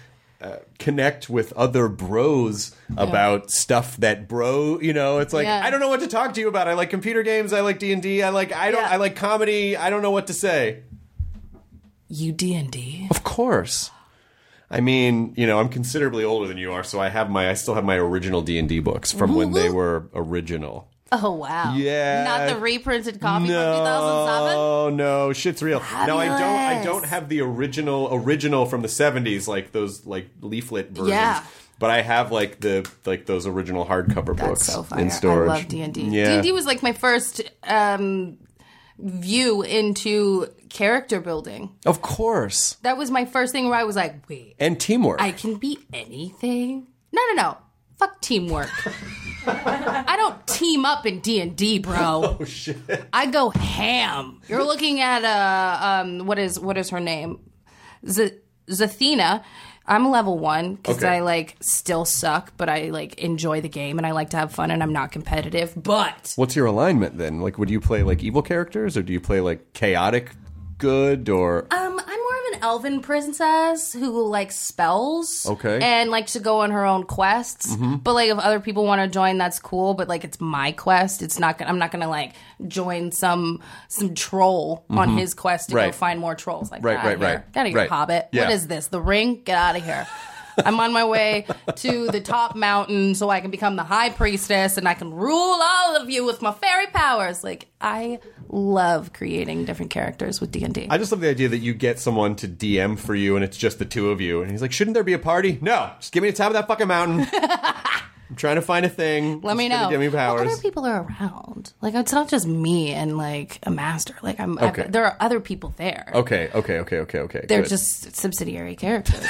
uh, connect with other bros about yeah. stuff that bro, you know, it's like, yeah. I don't know what to talk to you about. I like computer games. I like D and D. I like, I don't, yeah. I like comedy. I don't know what to say. You D and D? Of course. I mean, you know, I'm considerably older than you are, so I have my, I still have my original D and D books from when they were original. Oh, wow. Yeah. Not the reprinted copy no, from two thousand seven? Oh, no. Shit's real. Fabulous. No, I don't I don't have the original original from the seventies, like those like leaflet versions. Yeah. But I have like the like those original hardcover That's books so fire. in storage. I love D and D. Yeah. D and D was like my first um, view into character building. Of course. That was my first thing where I was like, wait. And teamwork. I can be anything? No, no, no. Fuck teamwork. I don't team up in D and D, bro. Oh shit! I go ham. You're looking at uh um what is what is her name? Z- Zathena. I'm level one because okay. I like still suck, but I like enjoy the game and I like to have fun and I'm not competitive. But what's your alignment then? Like, would you play like evil characters or do you play like chaotic good or? Um, I'm more of an elven princess who likes spells. Okay. And likes to go on her own quests. Mm-hmm. But like if other people want to join, that's cool. But like it's my quest. It's not. Gonna, I'm not gonna like join some some troll mm-hmm. on his quest to right. go find more trolls. Like right, right, here. right. Get out of here, right. Hobbit. Yeah. What is this? The Ring? Get out of here. I'm on my way to the top mountain so I can become the high priestess and I can rule all of you with my fairy powers. Like, I love creating different characters with D and D. I just love the idea that you get someone to D M for you and it's just the two of you. And he's like, shouldn't there be a party? No, just give me the top of that fucking mountain. I'm trying to find a thing. Let me know. Give me powers. Well, other people are around. Like, it's not just me and, like, a master. Like, I'm. Okay. I've, there are other people there. Okay, okay, okay, okay, okay. They're good. just subsidiary characters.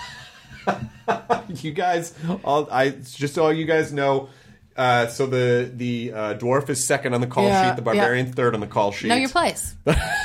You guys, all I just so you guys know. Uh, so the the uh, dwarf is second on the call Yeah, sheet. The barbarian yeah. third on the call sheet. Know your place.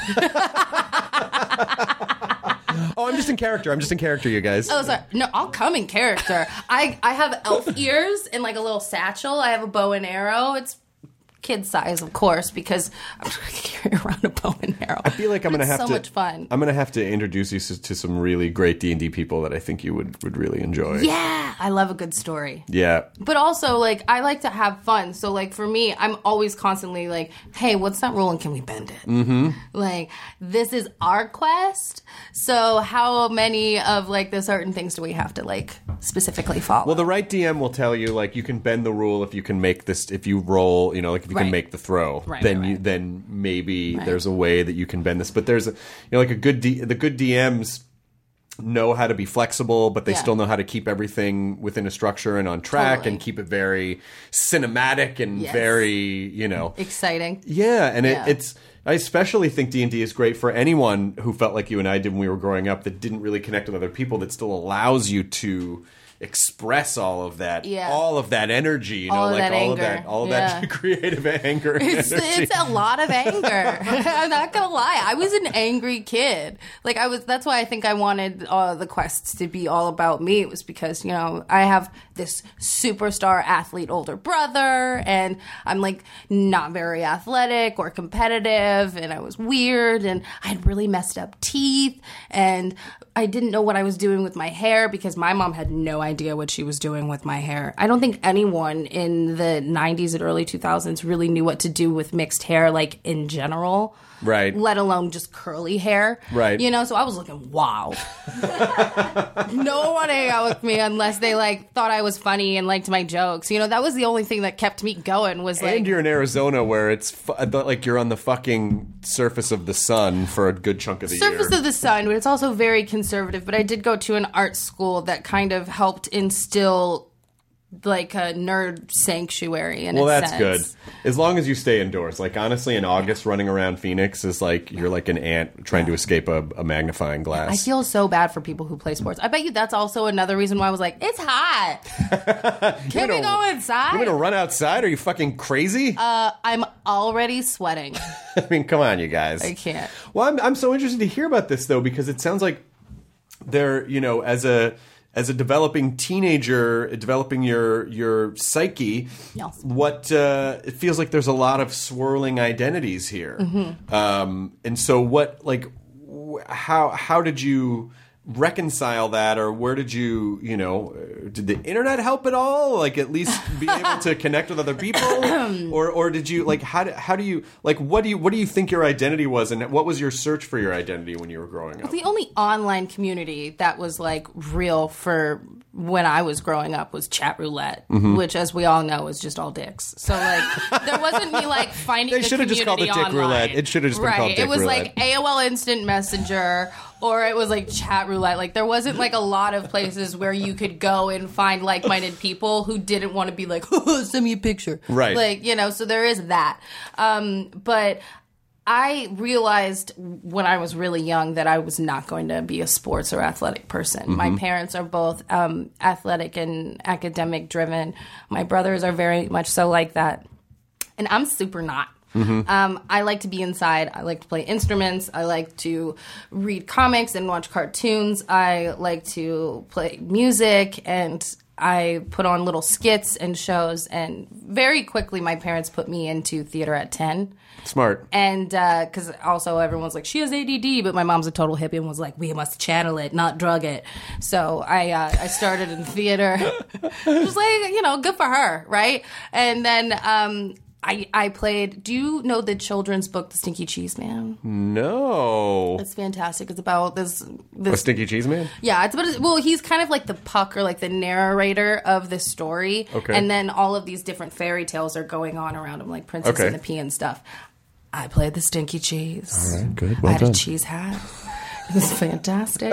Oh, I'm just in character. I'm just in character, you guys. Oh, sorry. No, I'll come in character. I I have elf ears and like a little satchel. I have a bow and arrow. It's kid size, of course, because I'm trying to carry around a bow and arrow. I feel like I'm But going to it's have so to. much fun. I'm going to have to introduce you to, to some really great D and D people that I think you would, would really enjoy. Yeah, I love a good story. Yeah. But also, like, I like to have fun. So, like, for me, I'm always constantly like, hey, what's that rule and can we bend it? Mm-hmm. Like, this is our quest. So how many of, like, the certain things do we have to, like, specifically follow? Well, the right D M will tell you, like, you can bend the rule if you can make this, if you roll, you know, like, if you Right. can make the throw. Right, then right, you, right. then maybe Right. there's a way that you can bend this. But there's, a, you know, like a good, D, the good D Ms know how to be flexible, but they Yeah. still know how to keep everything within a structure and on track Totally. and keep it very cinematic and Yes. very, you know. Exciting. Yeah, and Yeah. It, it's. I especially think D and D is great for anyone who felt like you and I did when we were growing up that didn't really connect with other people. That still allows you to express all of that, Yeah. all of that energy, you All know, of like that all anger. of that, all of Yeah. that creative anger. And It's, energy. it's a lot of anger. I'm not gonna lie. I was an angry kid. Like I was. That's why I think I wanted uh, the quests to be all about me. It was because you know I have this superstar athlete older brother, and I'm like not very athletic or competitive, and I was weird, and I had really messed up teeth, and I didn't know what I was doing with my hair because my mom had no idea what she was doing with my hair. I don't think anyone in the nineties and early two thousands really knew what to do with mixed hair, like in general. Right. Let alone just curly hair. Right. You know, so I was looking wild. No one hang out with me unless they like thought I was funny and liked my jokes. You know, that was the only thing that kept me going was like And you're in Arizona where it's fu- like you're on the fucking surface of the sun for a good chunk of the surface year. of the sun, but it's also very conservative. But I did go to an art school that kind of helped instill like a nerd sanctuary in Well, a that's sense. good. As long as you stay indoors. Like, honestly, in August, running around Phoenix is like you're like an ant trying to escape a, a magnifying glass. I feel so bad for people who play sports. I bet you that's also another reason why I was like, it's hot. Can we gonna- go inside? You want to run outside? Are you fucking crazy? Uh, I'm already sweating. I mean, come on, you guys. I can't. Well, I'm I'm so interested to hear about this though because it sounds like they're you know as a as a developing teenager, developing your your psyche. Yes. What uh, it feels like there's a lot of swirling identities here, Mm-hmm. um, and so what like wh- how how did you reconcile that, or where did you, you know, did the internet help at all? Like, at least be able to connect with other people, or or did you like how do, how do you like what do you what do you think your identity was, and what was your search for your identity when you were growing up? The only online community that was like real for when I was growing up was Chat Roulette, mm-hmm. which, as we all know, is just all dicks. So like, there wasn't me like finding. They the should have just called it Dick online. Roulette. It should have just been right. called Dick It was Roulette. like A O L Instant Messenger. Or it was like Chat Roulette. Like, there wasn't like a lot of places where you could go and find like-minded people who didn't want to be like, oh, send me a picture. Right. Like, you know, so there is that. Um, but I realized when I was really young that I was not going to be a sports or athletic person. Mm-hmm. My parents are both um, athletic and academic driven. My brothers are very much so like that. And I'm super not. Mm-hmm. Um, I like to be inside. I like to play instruments. I like to read comics and watch cartoons. I like to play music, and I put on little skits and shows. And very quickly, my parents put me into theater at ten. Smart. And because uh, also everyone's like, she has A D D, but my mom's a total hippie and was like, we must channel it, not drug it. So I uh, I started in theater. Just like, you know, good for her, right? And then um, I I played, do you know the children's book, The Stinky Cheese Man? No. It's fantastic. It's about this... this a Stinky Cheese Man? Yeah, it's about, well, he's kind of like the Puck or like the narrator of this story. Okay. And then all of these different fairy tales are going on around him, like Princess Okay. and the Pea and stuff. I played the Stinky Cheese. All right, good. Well I had done. a cheese hat. It was fantastic.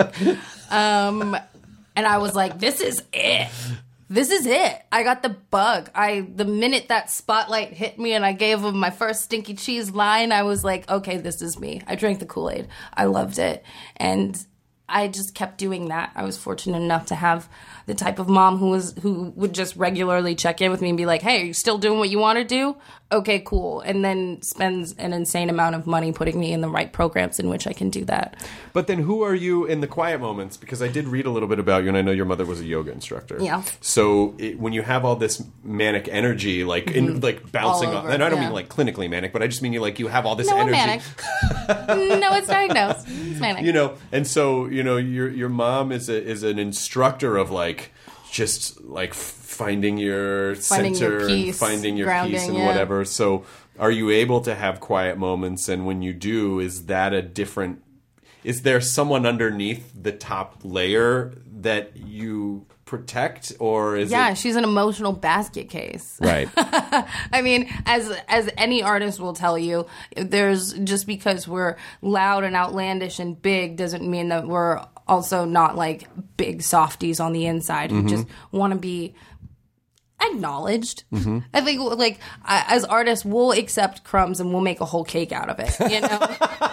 um, and I was like, this is it. This is it. I got the bug. I the minute that spotlight hit me and I gave him my first Stinky Cheese line, I was like, okay, this is me. I drank the Kool-Aid. I loved it. And I just kept doing that. I was fortunate enough to have the type of mom who was who would just regularly check in with me and be like, hey, are you still doing what you want to do? Okay, cool. And then spends an insane amount of money putting me in the right programs in which I can do that. But then who are you in the quiet moments? Because I did read a little bit about you, and I know your mother was a yoga instructor. Yeah. So it, when you have all this manic energy, like in, Mm-hmm. like bouncing All off, over, and I don't yeah. mean like clinically manic, but I just mean you like you have all this No, I'm energy. manic. No, it's diagnosed. It's manic. You know, and so you know your your mom is a is an instructor of like just like finding your Finding center your peace, and finding your grounding, peace and yeah. whatever. So are you able to have quiet moments? And when you do, is that a different? Is there someone underneath the top layer that you protect, or is yeah, it? she's an emotional basket case. Right. I mean, as as any artist will tell you, there's just because we're loud and outlandish and big doesn't mean that we're also not like big softies on the inside who Mm-hmm. just want to be acknowledged. Mm-hmm. I think like I, as artists, we'll accept crumbs and we'll make a whole cake out of it. You know.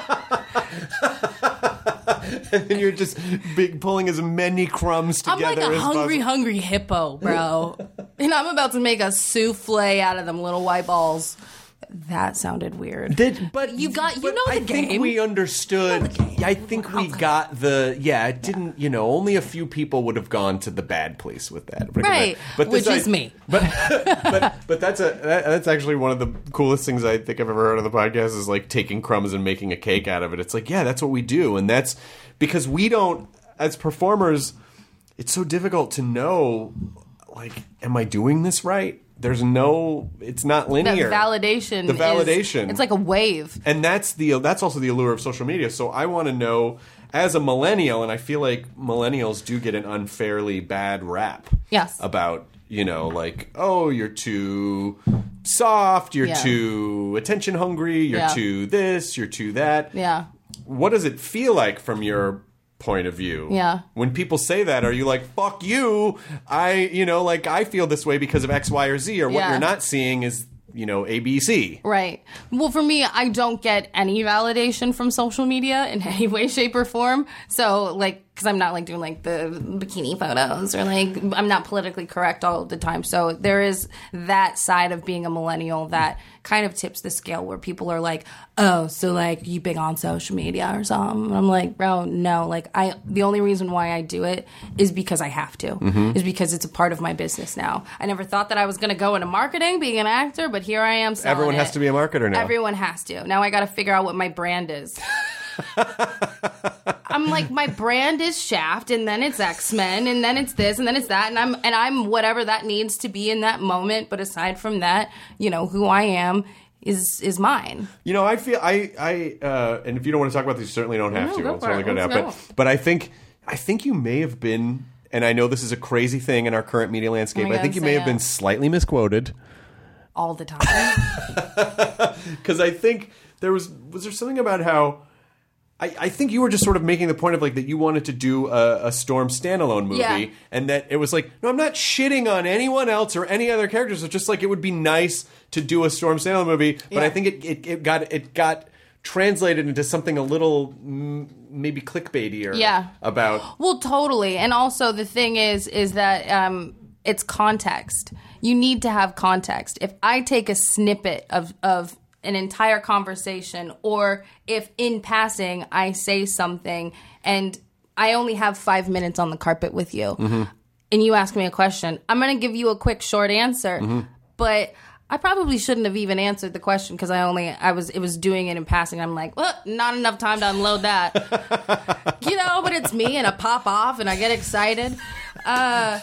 And you're just big pulling as many crumbs I'm together like a as hungry, possible. hungry hippo, bro. And I'm about to make a souffle out of them little white balls. That sounded weird. Did, but You got- you but know the I think game. we understood. You know the game. Yeah, I think we got the. Yeah, it didn't. You know, only a few people would have gone to the bad place with that. Right, But which this is me. But but but that's a that, that's actually one of the coolest things I think I've ever heard on the podcast is like taking crumbs and making a cake out of it. It's like, yeah, that's what we do, and that's because we don't as performers. It's so difficult to know. Like, am I doing this right? There's no, it's not That linear. validation. The is- validation. it's like a wave. And that's the that's also the allure of social media. So I want to know, as a millennial, and I feel like millennials do get an unfairly bad rap. Yes. About, you know, like, oh, you're too soft, you're Yeah. too attention hungry, you're Yeah. too this, you're too that. Yeah. What does it feel like from your point of view? Yeah. When people say that, are you like, fuck you, I, you know, like, I feel this way because of X, Y, or Z, or what Yeah. you're not seeing is, you know, A, B, C. Right. Well, for me, I don't get any validation from social media in any way, shape, or form. So, like, because I'm not like doing like the bikini photos or like I'm not politically correct all the time. So there is that side of being a millennial that kind of tips the scale where people are like, oh, so like you big on social media or something. And I'm like, bro, no. Like I, the only reason why I do it is because I have to. Mm-hmm. Is because it's a part of my business now. I never thought that I was going to go into marketing, being an actor, but here I am. selling Everyone has it. to be a marketer now. Everyone has to. Now I got to figure out what my brand is. I'm like, my brand is Shaft, and then it's X-Men, and then it's this, and then it's that, and I'm and I'm whatever that needs to be in that moment. But aside from that, you know, who I am is is mine. You know, I feel I I uh, and if you don't want to talk about this, you certainly don't have No, to. go It's for only it. going to Let's happen. go. But I think I think you may have been, and I know this is a crazy thing in our current media landscape. Oh my I think God, you say may have it. been slightly misquoted. All the time. Because I think there was was there something about how I, I think you were just sort of making the point of like that you wanted to do a, a Storm standalone movie, Yeah. and that it was like, no, I'm not shitting on anyone else or any other characters. It's just like it would be nice to do a Storm standalone movie, but Yeah. I think it, it, it got it got translated into something a little mm, maybe clickbaitier. Yeah. About Well, totally. And also the thing is, is that um, it's context. You need to have context. If I take a snippet of, of an entire conversation, or if in passing I say something and I only have five minutes on the carpet with you, Mm-hmm. and you ask me a question, I'm going to give you a quick, short answer. Mm-hmm. But I probably shouldn't have even answered the question because I only I was it was doing it in passing. I'm like, well, not enough time to unload that, you know. But it's me, and I pop off, and I get excited, uh,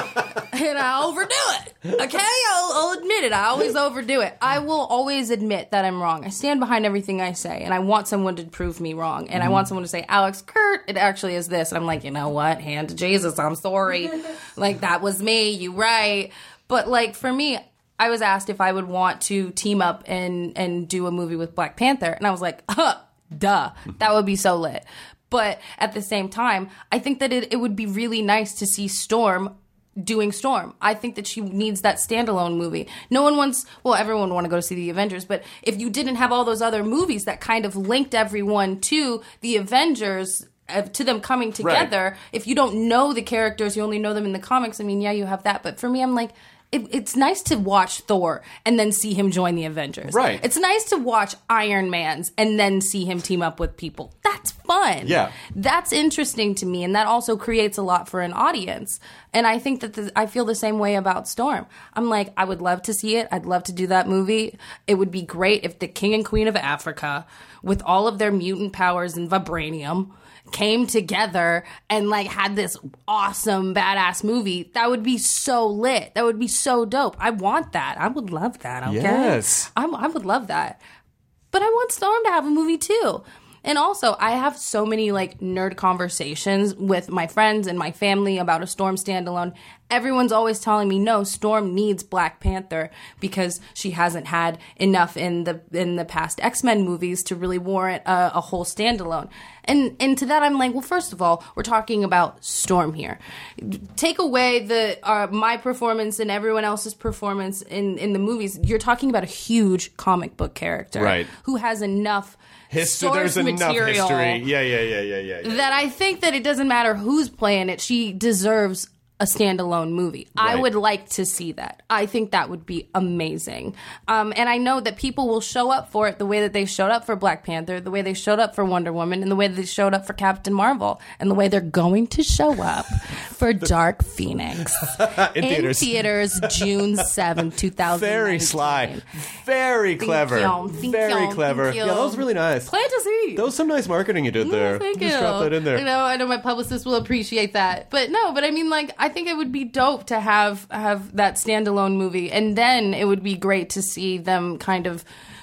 and I overdo it. Okay, I'll, I'll admit it. I always overdo it. I will always admit that I'm wrong. I stand behind everything I say, and I want someone to prove me wrong, and I want someone to say, Alex, Kurt, it actually is this, and I'm like, you know what? Hand to Jesus. I'm sorry. Like that was me. You right. But like for me, I was asked if I would want to team up and, and do a movie with Black Panther. And I was like, huh, duh, that would be so lit. But at the same time, I think that it, it would be really nice to see Storm doing Storm. I think that she needs that standalone movie. No one wants, well, everyone would want to go to see the Avengers, but if you didn't have all those other movies that kind of linked everyone to the Avengers, uh, to them coming together, right. If you don't know the characters, you only know them in the comics, I mean, yeah, you have that. But for me, I'm like, It, it's nice to watch Thor and then see him join the Avengers. Right. It's nice to watch Iron Man's and then see him team up with people. That's fun. Yeah. That's interesting to me, and that also creates a lot for an audience. And I think that the, I feel the same way about Storm. I'm like, I would love to see it. I'd love to do that movie. It would be great if the King and Queen of Africa, with all of their mutant powers and vibranium, came together and like had this awesome badass movie. That would be so lit. That would be so dope. I want that. I would love that. Okay. Yes. I, I would love that. But I want Storm to have a movie too. And also, I have so many like nerd conversations with my friends and my family about a Storm standalone. Everyone's always telling me, no, Storm needs Black Panther because she hasn't had enough in the in the past X-Men movies to really warrant a, a whole standalone. And and to that, I'm like, well, first of all, we're talking about Storm here. Take away the uh, my performance and everyone else's performance in, in the movies. You're talking about a huge comic book character, right, who has enough history. Source There's enough material history. Yeah, yeah, yeah, yeah, yeah, yeah. That I think that it doesn't matter who's playing it. She deserves a standalone movie. Right. I would like to see that. I think that would be amazing. Um, and I know that people will show up for it the way that they showed up for Black Panther, the way they showed up for Wonder Woman, and the way that they showed up for Captain Marvel, and the way they're going to show up for Dark Phoenix. in, in theaters. theaters, June seventh, twenty nineteen. Very sly. Very clever. you. Thank Very you. clever. Thank you. Yeah, that was really nice. Plant a seed. That was some nice marketing you did there. Oh, thank Just you. drop that in there. You know, I know my publicist will appreciate that. But no, but I mean, like, I think it would be dope to have have that standalone movie, and then it would be great to see them kind of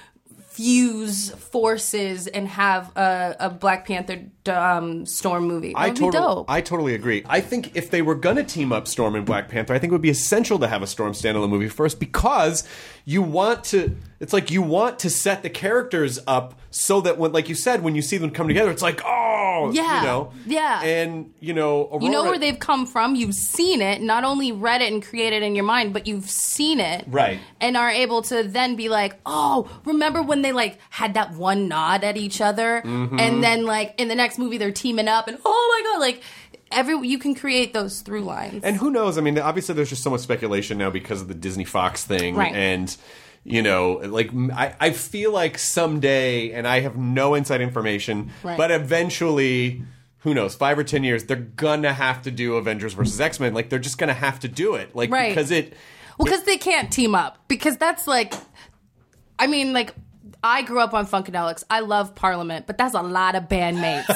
fuse forces and have a, a Black Panther um, Storm movie. That I would totally, be dope. I totally agree. I think if they were going to team up Storm and Black Panther, I think it would be essential to have a Storm standalone movie first, because you want to, it's like you want to set the characters up so that when, like you said, when you see them come together, it's like, oh, Yeah. you know. Yeah. And, you know, Aurora, You know where they've come from. You've seen it. Not only read it and created it in your mind, but you've seen it. Right. And are able to then be like, oh, remember when they like had that one nod at each other? Mm-hmm. And then like in the next movie they're teaming up and oh my God, like every you can create those through lines. And who knows? I mean, obviously there's just so much speculation now because of the Disney Fox thing. Right. And, you know, like I, I feel like someday, and I have no inside information, Right. but eventually, who knows, five or ten years, they're gonna have to do Avengers versus X-Men. Like, they're just gonna have to do it. Like, Right. because it... Well, because they can't team up. Because that's like, I mean, like, I grew up on Funkadelics. I love Parliament, but that's a lot of bandmates.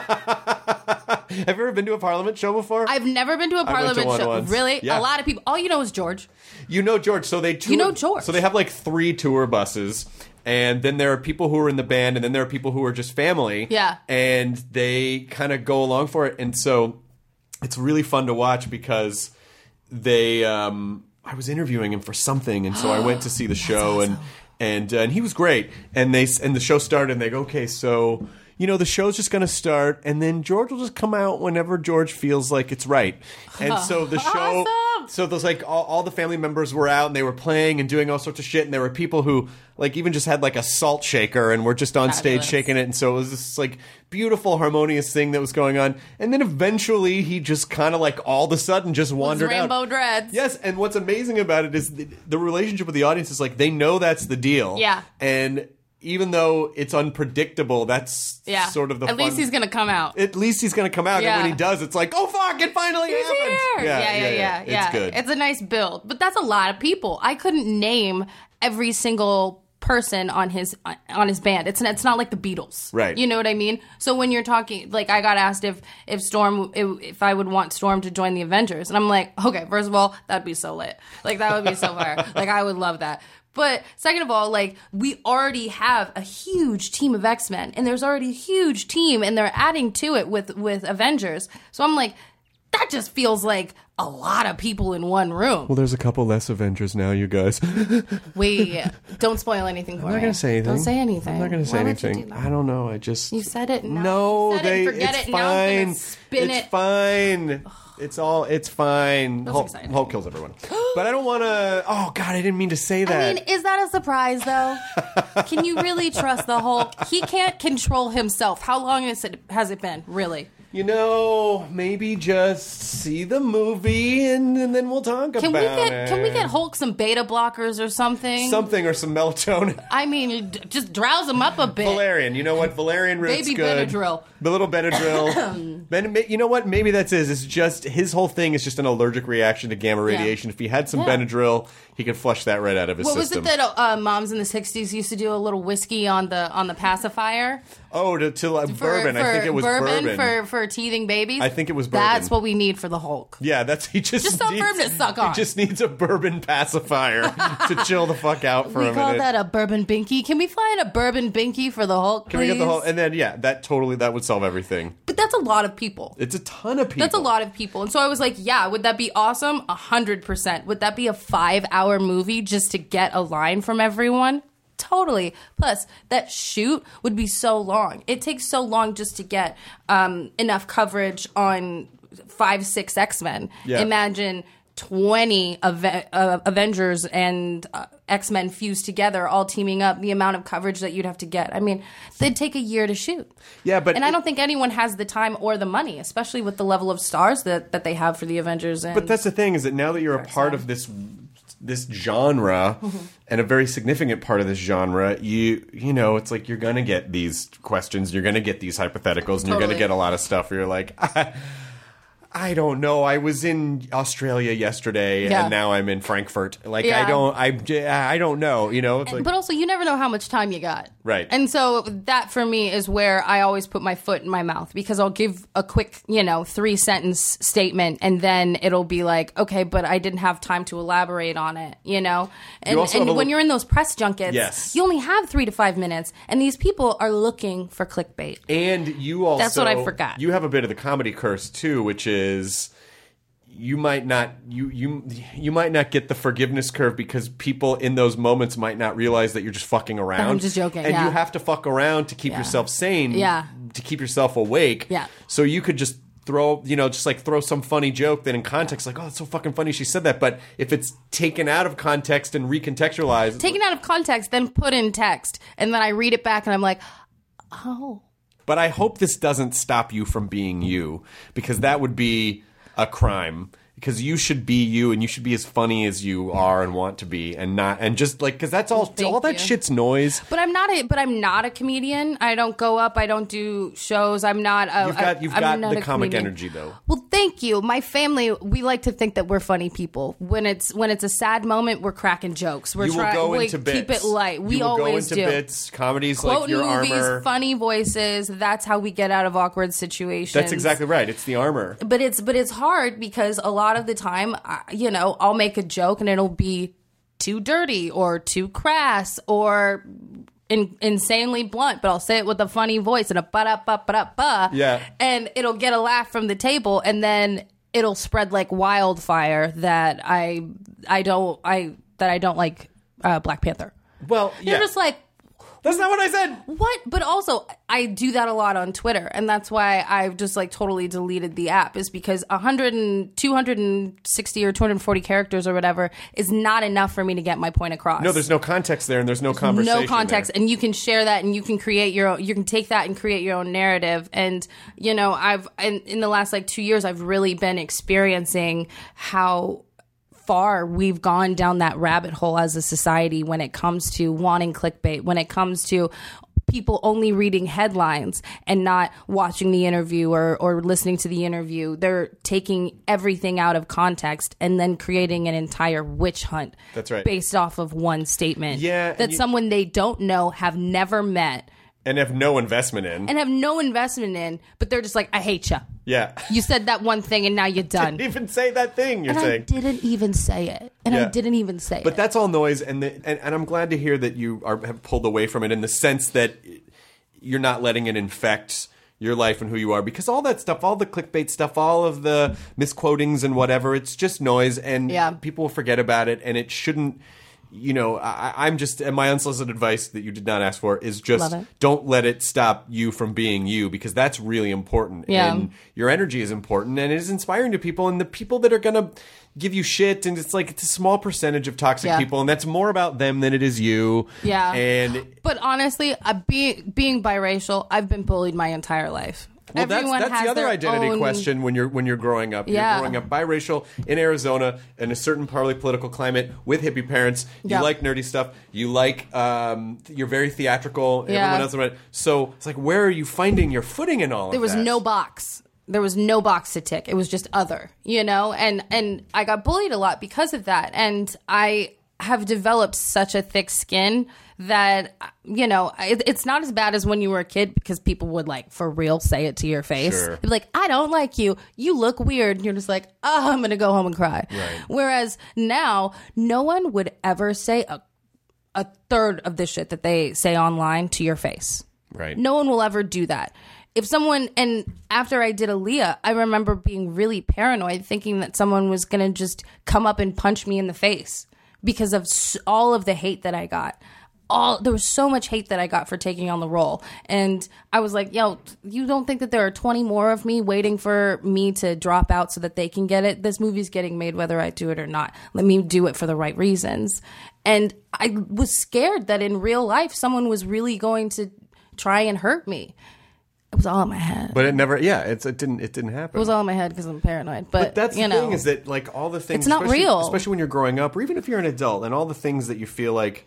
Have you ever been to a Parliament show before? I've never been to a Parliament to one show. once. Really? Yeah. A lot of people. All you know is George. You know George. So they tour, You know George. So they have like three tour buses. And then there are people who are in the band, and then there are people who are just family. Yeah. And they kind of go along for it. And so it's really fun to watch because they... Um, I was interviewing him for something, and so I went to see the show, awesome. and and uh, and he was great. And they and the show started, and they go, okay, so you know the show's just going to start, and then George will just come out whenever George feels like it's right. And so the show, Awesome. so those like all, all the family members were out, and they were playing and doing all sorts of shit, and there were people who like even just had like a salt shaker and were just on Fabulous. stage shaking it, and so it was this like beautiful harmonious thing that was going on. And then eventually he just kind of like all of a sudden just wandered out. Rainbow dreads. Yes, and what's amazing about it is the, the relationship with the audience is like they know that's the deal. Yeah. And even though it's unpredictable, that's Yeah. sort of the At fun. least he's going to come out. At least he's going to come out, Yeah. and when he does, it's like, oh fuck, it finally He's happened. here. Yeah, yeah, yeah, yeah. It's good. It's a nice build, but that's a lot of people. I couldn't name every single person on his on his band. It's it's not like the Beatles, Right. You know what I mean? So when you're talking, like, I got asked if if Storm if, if I would want Storm to join the Avengers, and I'm like, okay, first of all, that'd be so lit. Like that would be so fire. Like I would love that. But second of all, like, we already have a huge team of X-Men, and there's already a huge team, and they're adding to it with with Avengers. So I'm like, that just feels like a lot of people in one room. Well, there's a couple less Avengers now, you guys. Wait, don't spoil anything for me. I'm not going to say anything. Don't say anything. I'm not going to say Why would you anything. do that? I don't know. I just... You said it. Now. No, you said they. it, forget it's it. Now I'm fine. gonna spin it's it. fine. It's all. It's fine. Hulk, exciting. Hulk kills everyone. But I don't want to. Oh God, I didn't mean to say that. I mean, is that a surprise, though? Can you really trust the Hulk? He can't control himself. How long has it, has it been, really? You know, maybe just see the movie and, and then we'll talk Can about we get it. Can we get Hulk some beta blockers or something? something or some melatonin? I mean, d- just drowse him up a bit. Valerian, you know what? Valerian root's Baby good. Benadryl. The little Benadryl. ben, you know what? Maybe that's his. It's just his whole thing is just an allergic reaction to gamma radiation. If he had some Yeah. Benadryl, he could flush that right out of his What system. was it that uh, moms in the sixties used to do a little whiskey on the on the pacifier? Oh, to, to uh, For, bourbon. For I think it was bourbon, bourbon. for for teething babies. I think it was bourbon. That's what we need for the Hulk. Yeah, that's he just Just some needs, bourbon to suck on. He just needs a bourbon pacifier to chill the fuck out for we a call minute. that a bourbon binky. Can we find a bourbon binky for the Hulk, Can please? we get the whole? And then yeah, that totally that would solve everything. But that's a lot of people. It's a ton of people. That's a lot of people. And so I was like, yeah, would that be awesome? A hundred percent. Would that be a five hour movie just to get a line from everyone? Totally. Plus, that shoot would be so long. It takes so long just to get um, enough coverage on five, six X-Men. Yeah. Imagine twenty Ave- uh, Avengers and uh, X-Men fused together, all teaming up, the amount of coverage that you'd have to get. I mean, they'd take a year to shoot. Yeah, but And I don't think anyone has the time or the money, especially with the level of stars that, that they have for the Avengers. And But that's the thing is that now that you're a part of this this genre Mm-hmm. and a very significant part of this genre, you you know, it's like you're gonna get these questions, you're gonna get these hypotheticals, and you're Totally. gonna get a lot of stuff where you're like, I, I don't know. I was in Australia yesterday, Yeah. and now I'm in Frankfurt. Like Yeah. I don't, I, I don't know. You know, it's like but also, you never know how much time you got. Right. And so that, for me, is where I always put my foot in my mouth, because I'll give a quick, you know, three-sentence statement, and then it'll be like, okay, but I didn't have time to elaborate on it, you know? And, also and have a when li- you're in those press junkets, Yes. you only have three to five minutes, and these people are looking for clickbait. And you also That's what I forgot. You have a bit of the comedy curse too, which is you might not you you you might not get the forgiveness curve because people in those moments might not realize that you're just fucking around. I'm just joking, And yeah. you have to fuck around to keep Yeah. yourself sane. Yeah. To keep yourself awake. Yeah. So you could just throw, you know, just like throw some funny joke that in context, like, oh, it's so fucking funny she said that. But if it's taken out of context and recontextualized, Taken out of context, then put in text, and then I read it back, and I'm like, oh. But I hope this doesn't stop you from being you, because that would be a crime. because you should be you, and you should be as funny as you are and want to be, and not and just like because that's all Thank all that you. shit's noise. But I'm not a but I'm not a comedian. I don't go up. I don't do shows. I'm not. A, You've got you've I'm got not the a comic comedian. energy though. Well, thank you. My family, we like to think that we're funny people. When it's when it's a sad moment, we're cracking jokes. We're You will trying go we into bits. keep it light. We you will always go into do. bits. Comedy's Quote like your movies, armor. funny voices. That's how we get out of awkward situations. That's exactly right. It's the armor. But it's but it's hard because a lot of the time, I- you know, I'll make a joke and it'll be too dirty or too crass or in, insanely blunt, but I'll say it with a funny voice and a ba da ba ba da ba. Yeah. And it'll get a laugh from the table, and then it'll spread like wildfire that I I don't I that I don't like uh, Black Panther. Well, yeah. You're just like, That's not what I said. what? But also, I do that a lot on Twitter, and that's why I've just like totally deleted the app, is because one hundred and two hundred sixty or two hundred forty characters or whatever is not enough for me to get my point across. No, there's no context there, and there's no conversation. No context, there. and you can share that, and you can create your own, you can take that and create your own narrative. And you know, I've in, in the last like two years, I've really been experiencing how far we've gone down that rabbit hole as a society when it comes to wanting clickbait, when it comes to people only reading headlines and not watching the interview or, or listening to the interview. They're taking everything out of context and then creating an entire witch hunt. That's right. Based off of one statement. Yeah, that you- someone they don't know, have never met, And have no investment in. and have no investment in, but they're just like, I hate you. Yeah. You said that one thing and now you're done. Didn't even say that thing you're And I saying. didn't even say it. And Yeah. I didn't even say it. But that's all noise, and, the, and and I'm glad to hear that you are have pulled away from it in the sense that you're not letting it infect your life and who you are, because all that stuff, all the clickbait stuff, all of the misquotings and whatever, it's just noise, and Yeah. people will forget about it, and it shouldn't. You know, I, I'm just, and my unsolicited advice that you did not ask for is just Love it. don't let it stop you from being you, because that's really important. Yeah. And your energy is important, and it is inspiring to people, and the people that are going to give you shit, and it's like, it's a small percentage of toxic Yeah. people, and that's more about them than it is you. Yeah. And But honestly, uh, being being biracial, I've been bullied my entire life. well, that's, Everyone that's has the other their identity own- question when you're when you're growing up. Yeah. You're growing up biracial in Arizona in a certain partly political climate with hippie parents. You Yeah. like nerdy stuff. You like um, you're very theatrical. Yeah. Everyone else, about it. So it's like, where are you finding your footing in all There of was that? no box. There was no box to tick. It was just other, you know? And and I got bullied a lot because of that. And I have developed such a thick skin that, you know, it, it's not as bad as when you were a kid, because people would like for real say it to your face. Sure. They'd be like, I don't like you. You look weird. And you're just like, oh, I'm going to go home and cry. Right. Whereas now, no one would ever say a, a third of the shit that they say online to your face. Right. No one will ever do that. If someone, and after I did Aaliyah, I remember being really paranoid, thinking that someone was going to just come up and punch me in the face because of s- all of the hate that I got. All there was so much hate that I got for taking on the role. And I was like, yo, you don't think that there are twenty more of me waiting for me to drop out so that they can get it? This movie's getting made whether I do it or not. Let me do it for the right reasons. And I was scared that in real life, someone was really going to try and hurt me. It was all in my head. But it never. Yeah, it's it didn't it didn't happen. It was all in my head because I'm paranoid. But, But that's you the know, thing, is that like all the things, It's not especially, real. especially when you're growing up, or even if you're an adult, and all the things that you feel like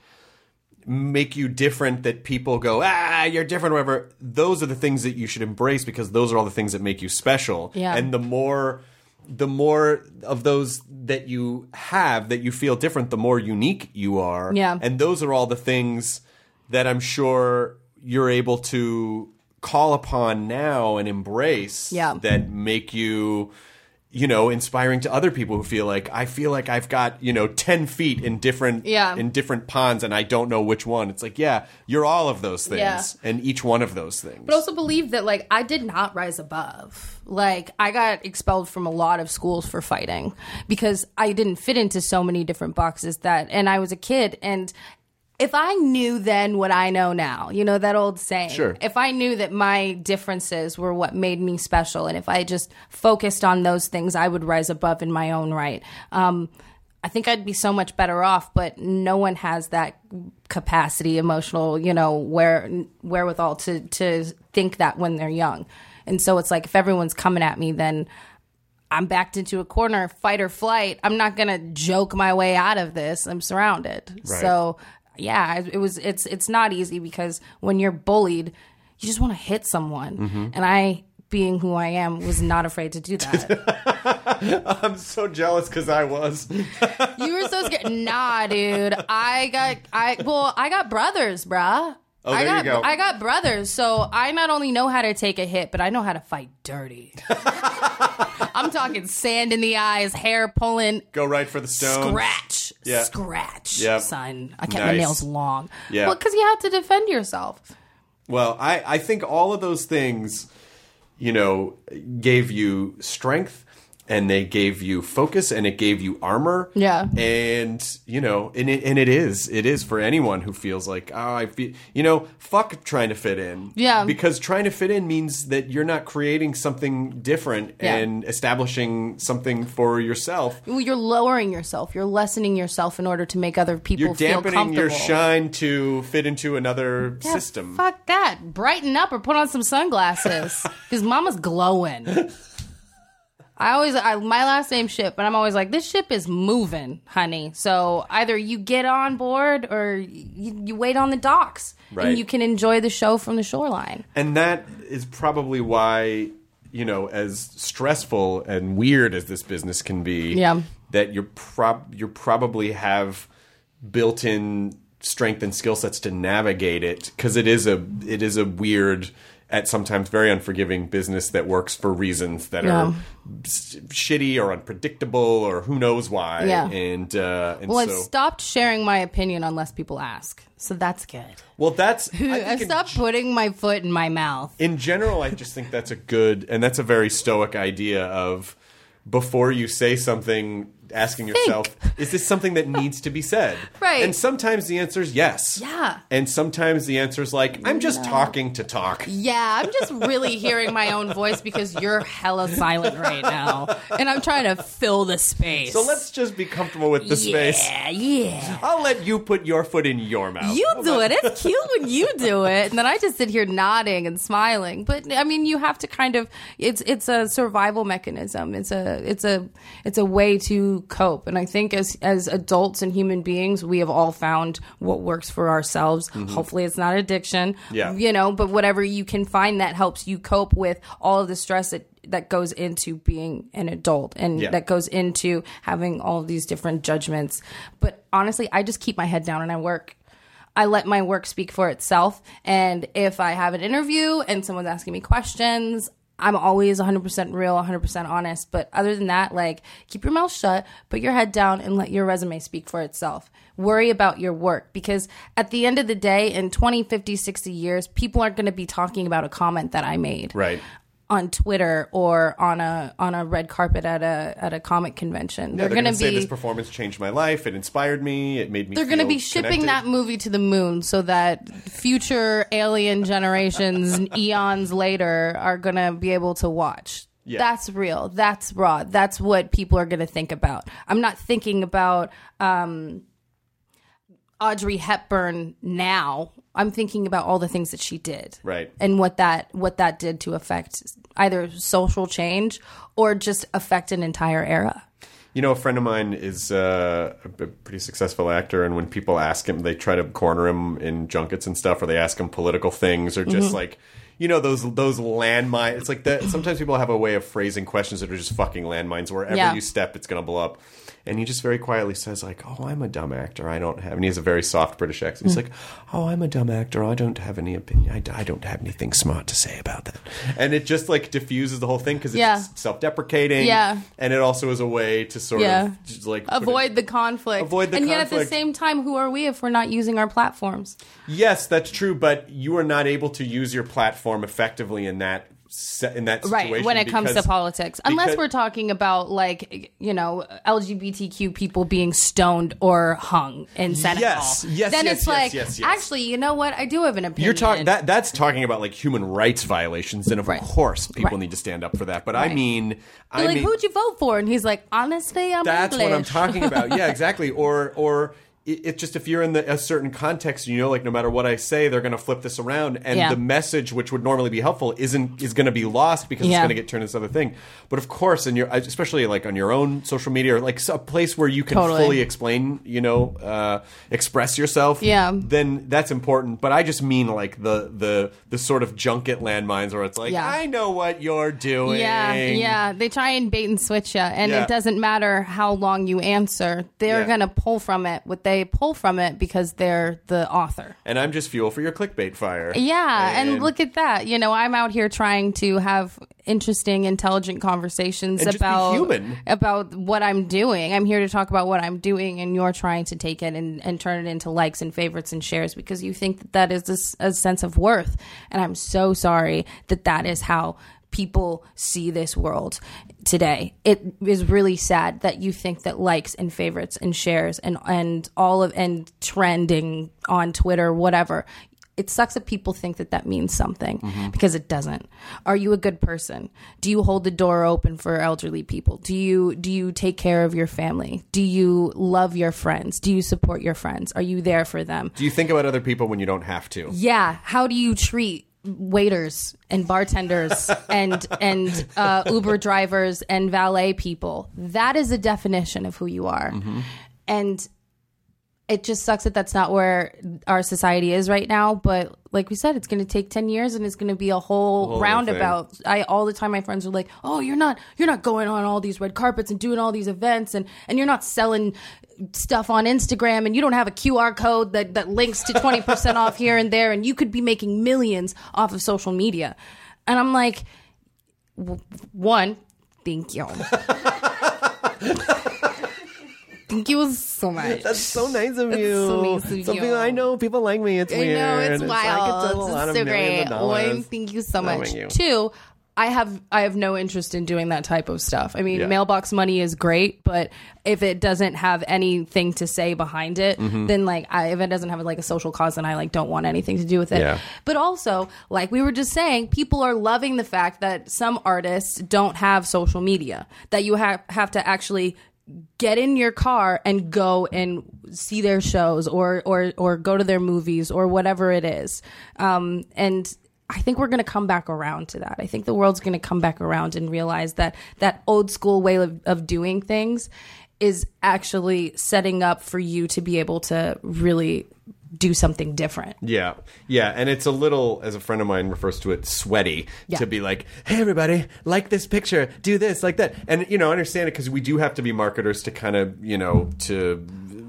make you different, that people go, ah, you're different, or whatever. Those are the things that you should embrace, because those are all the things that make you special. Yeah. And the more, the more of those that you have that you feel different, the more unique you are. Yeah. And those are all the things that I'm sure you're able to call upon now and embrace. Yeah. That make you, you know, inspiring to other people who feel like, I feel like I've got, you know, ten feet in different Yeah. in different ponds, and I don't know which one. It's like, yeah, you're all of those things, Yeah. and each one of those things. But also believe that, like, I did not rise above. Like, I got expelled from a lot of schools for fighting because I didn't fit into so many different boxes that, and I was a kid, and if I knew then what I know now, you know, that old saying, Sure. if I knew that my differences were what made me special, and if I just focused on those things, I would rise above in my own right. Um, I think I'd be so much better off, but no one has that capacity, emotional, you know, where wherewithal to to think that when they're young. And so it's like, if everyone's coming at me, then I'm backed into a corner, fight or flight. I'm not going to joke my way out of this. I'm surrounded. Right. So, yeah, it was. It's it's not easy because when you're bullied, you just want to hit someone. Mm-hmm. And I, being who I am, was not afraid to do that. I'm so jealous because I was. You were so scared. Nah, dude. I got I well, I got brothers, bruh. Oh, I there got you go. I got brothers, so I not only know how to take a hit, but I know how to fight dirty. I'm talking sand in the eyes, hair pulling, Go right for the stone. scratch, Yeah. scratch, Yep. son. I kept Nice. my nails long. Yeah. Well, because you have to defend yourself. Well, I, I think all of those things, you know, gave you strength and they gave you focus and it gave you armor. Yeah. And, you know, and it, and it is. It is for anyone who feels like, oh, I feel, you know, fuck trying to fit in. Yeah. Because trying to fit in means that you're not creating something different Yeah. and establishing something for yourself. Well, you're lowering yourself. You're lessening yourself in order to make other people You're feel dampening comfortable. your shine to fit into another Yeah, system. Fuck that. Brighten up or put on some sunglasses. Because mama's glowing. I always, I, my last name's Ship, and I'm always like, this ship is moving, honey. So either you get on board or you, you wait on the docks. Right. And you can enjoy the show from the shoreline. And that is probably why, you know, as stressful and weird as this business can be, Yeah. that you're prob you probably have built-in strength and skill sets to navigate it, because it is a it is a weird, at sometimes very unforgiving business that works for reasons that Yeah. are s- shitty or unpredictable or who knows why. Yeah. And uh, and Well, so I've stopped sharing my opinion unless people ask. So that's good. well, that's I think I've in stopped putting my foot in my mouth. in general, I just think that's a good, and that's a very stoic idea of, before you say something, asking yourself, is this something that needs to be said? Right. And sometimes the answer is yes. Yeah. And sometimes the answer is like, I'm just talking to talk. Yeah, I'm just really hearing my own voice because you're hella silent right now. And I'm trying to fill the space. So let's just be comfortable with the space. Yeah, yeah. I'll let you put your foot in your mouth. You do it. It's cute when you do it. And then I just sit here nodding and smiling. But I mean, you have to kind of, it's it's a survival mechanism. It's a it's a it's a way to cope. And I think as as adults and human beings, we have all found what works for ourselves. Mm-hmm. Hopefully it's not addiction. Yeah. You know, but whatever you can find that helps you cope with all of the stress that that goes into being an adult and Yeah. that goes into having all of these different judgments. But honestly, I just keep my head down and I work. I let my work speak for itself. And if I have an interview and someone's asking me questions, I'm always one hundred percent real, one hundred percent honest. But other than that, like, keep your mouth shut, put your head down, and let your resume speak for itself. Worry about your work, because at the end of the day, in twenty, fifty, sixty years, people aren't going to be talking about a comment that I made. Right. On Twitter or on a on a red carpet at a at a comic convention. Yeah, they're, they're going going to to say be this performance changed my life. It inspired me. It made me they're going to feel be shipping connected. that movie to the moon so that future alien generations eons later are going to be able to watch. Yeah. That's real. That's raw. That's what people are going to think about. I'm not thinking about um, Audrey Hepburn now. I'm thinking about all the things that she did. Right. And what that what that did to affect either social change or just affect an entire era. You know, a friend of mine is uh, a pretty successful actor, and when people ask him, they try to corner him in junkets and stuff, or they ask him political things, or just Mm-hmm. like, you know, those those landmines. It's like that. Sometimes people have a way of phrasing questions that are just fucking landmines. Wherever Yeah. you step, it's going to blow up. And he just very quietly says, like, oh, I'm a dumb actor. I don't have... And he has a very soft British accent. He's Mm. like, oh, I'm a dumb actor. I don't have any opinion. I, I don't have anything smart to say about that. And it just, like, diffuses the whole thing because it's Yeah. self-deprecating. Yeah. And it also is a way to sort Yeah. of, just, like... put Avoid it- the conflict. Avoid the and yet at the conflict. same time, who are we if we're not using our platforms? Yes, that's true, but you are not able to use your platform effectively in that se- in that situation. Right, when it comes to because- politics. Unless because- we're talking about, like, you know, L G B T Q people being stoned or hung in Senegal. Yes, yes, Then yes, it's yes, like, yes, yes. actually, you know what? I do have an opinion. You're talking that that's talking about like human rights violations, and of Right. course people Right. need to stand up for that. But I Right. mean, They're I like, mean, who'd you vote for? And he's like, honestly, I'm that's English. what I'm talking about. Yeah, exactly. Or or it, it just if you're in the, a certain context, you know, like no matter what I say, they're going to flip this around, and Yeah. the message, which would normally be helpful, isn't is going to be lost because Yeah. it's going to get turned into this other thing. But of course, and you're especially like on your own social media, or like a place where you can Totally. fully explain, you know, uh, express yourself. Yeah. Then that's important. But I just mean like the the the sort of junket landmines where it's like, Yeah. I know what you're doing. Yeah, yeah. They try and bait and switch you, and Yeah. it doesn't matter how long you answer. They're Yeah. going to pull from it what they pull from it because they're the author. And I'm just fuel for your clickbait fire. Yeah, and, And- look at that. You know, I'm out here trying to have interesting, intelligent conversations And just be about human. about what I'm doing. I'm here to talk about what I'm doing, and you're trying to take it and, and turn it into likes and favorites and shares because you think that that is a, s- a sense of worth. And I'm so sorry that that is how people see this world today. It is really sad that you think that likes and favorites and shares and and all of and trending on Twitter, whatever. It sucks that people think that that means something because it doesn't. Are you a good person? Do you hold the door open for elderly people? Do you do you take care of your family? Do you love your friends? Do you support your friends? Are you there for them? Do you think about other people when you don't have to? Yeah. How do you treat waiters and bartenders and and uh, Uber drivers and valet people? That is a definition of who you are. And it just sucks that that's not where our society is right now. But like we said, it's going to take ten years and it's going to be a whole, whole roundabout. I all the time my friends are like, "Oh, you're not you're not going on all these red carpets and doing all these events and and you're not selling stuff on Instagram and you don't have a Q R code that that links to twenty percent off here and there and you could be making millions off of social media." And I'm like, w- one, thank you. Thank you so much. That's so nice of you. so nice of Some you. people, I know people like me. It's I weird. know, it's I could wild. tell a It's lot of so millions great. of dollars. One, thank you so much. Knowing you. Two, I have I have no interest in doing that type of stuff. I mean, Yeah. mailbox money is great, but if it doesn't have anything to say behind it, Mm-hmm. then like I, if it doesn't have like a social cause, then I like don't want anything to do with it. Yeah. But also, like we were just saying, people are loving the fact that some artists don't have social media, that you have have to actually get in your car and go and see their shows or or or go to their movies or whatever it is. Um, and I think we're going to come back around to that. I think the world's going to come back around and realize that that old school way of, of doing things is actually setting up for you to be able to really do something different. Yeah, yeah, and it's a little, as a friend of mine refers to it, sweaty Yeah. to be like, "Hey, everybody, like this picture, do this, like that," and you know, I understand it because we do have to be marketers to kind of, you know, to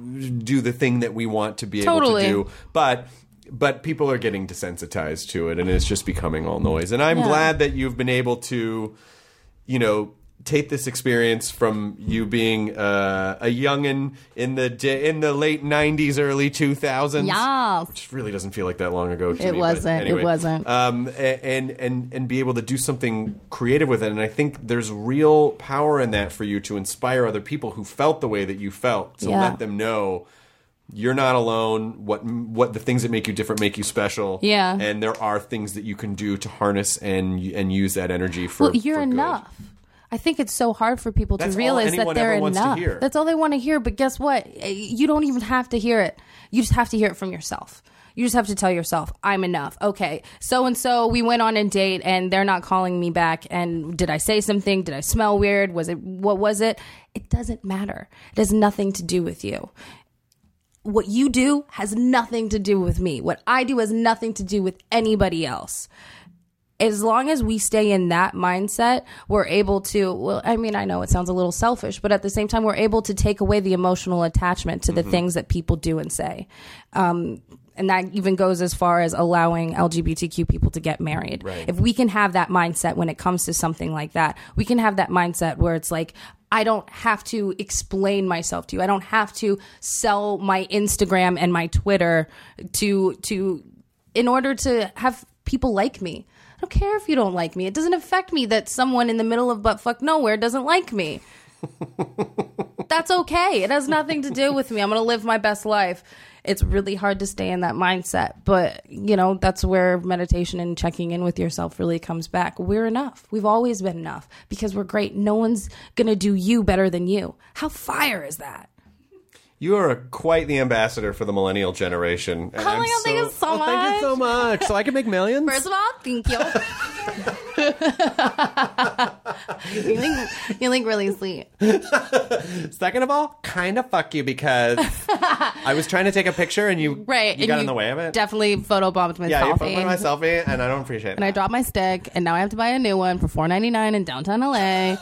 do the thing that we want to be Totally. able to do, but. But people are getting desensitized to it, and it's just becoming all noise. And I'm Yeah. glad that you've been able to, you know, take this experience from you being uh, a youngin in the di- in the late nineties, early two thousands. Yeah. Which really doesn't feel like that long ago to It me. wasn't. But anyway. It wasn't. Um, a- and and and be able to do something creative with it. And I think there's real power in that for you to inspire other people who felt the way that you felt, to Yeah. let them know you're not alone. What what the things that make you different make you special. Yeah. And there are things that you can do to harness and and use that energy for. Well, you're for good. enough. I think it's so hard for people That's to all realize that anyone they're ever wants to enough. hear. That's all they want to hear. But guess what? You don't even have to hear it. You just have to hear it from yourself. You just have to tell yourself, I'm enough. Okay, so and so, we went on a date and they're not calling me back. And did I say something? Did I smell weird? Was it, what was it? It doesn't matter. It has nothing to do with you. What you do has nothing to do with me. What I do has nothing to do with anybody else. As long as we stay in that mindset, we're able to, well, I mean, I know it sounds a little selfish, but at the same time, we're able to take away the emotional attachment to the Mm-hmm. things that people do and say. Um, and that even goes as far as allowing L G B T Q people to get married. Right. If we can have that mindset when it comes to something like that, we can have that mindset where it's like, I don't have to explain myself to you. I don't have to sell my Instagram and my Twitter to, to, in order to have people like me. I don't care if you don't like me. It doesn't affect me that someone in the middle of buttfuck nowhere doesn't like me. That's okay. It has nothing to do with me. I'm going to live my best life. It's really hard to stay in that mindset. But, you know, that's where meditation and checking in with yourself really comes back. We're enough. We've always been enough because we're great. No one's going to do you better than you. How fire is that? You are quite the ambassador for the millennial generation. Oh my God, thank you so oh, much. Thank you so much. So I can make millions? First of all, thank you. you think you think really sweet. Second of all, kind of fuck you because I was trying to take a picture and you, right, you and got you in the way of it. Definitely photobombed my yeah, selfie. you photobombed my selfie and I don't appreciate it. And I dropped my stick and now I have to buy a new one for four ninety-nine in downtown L A.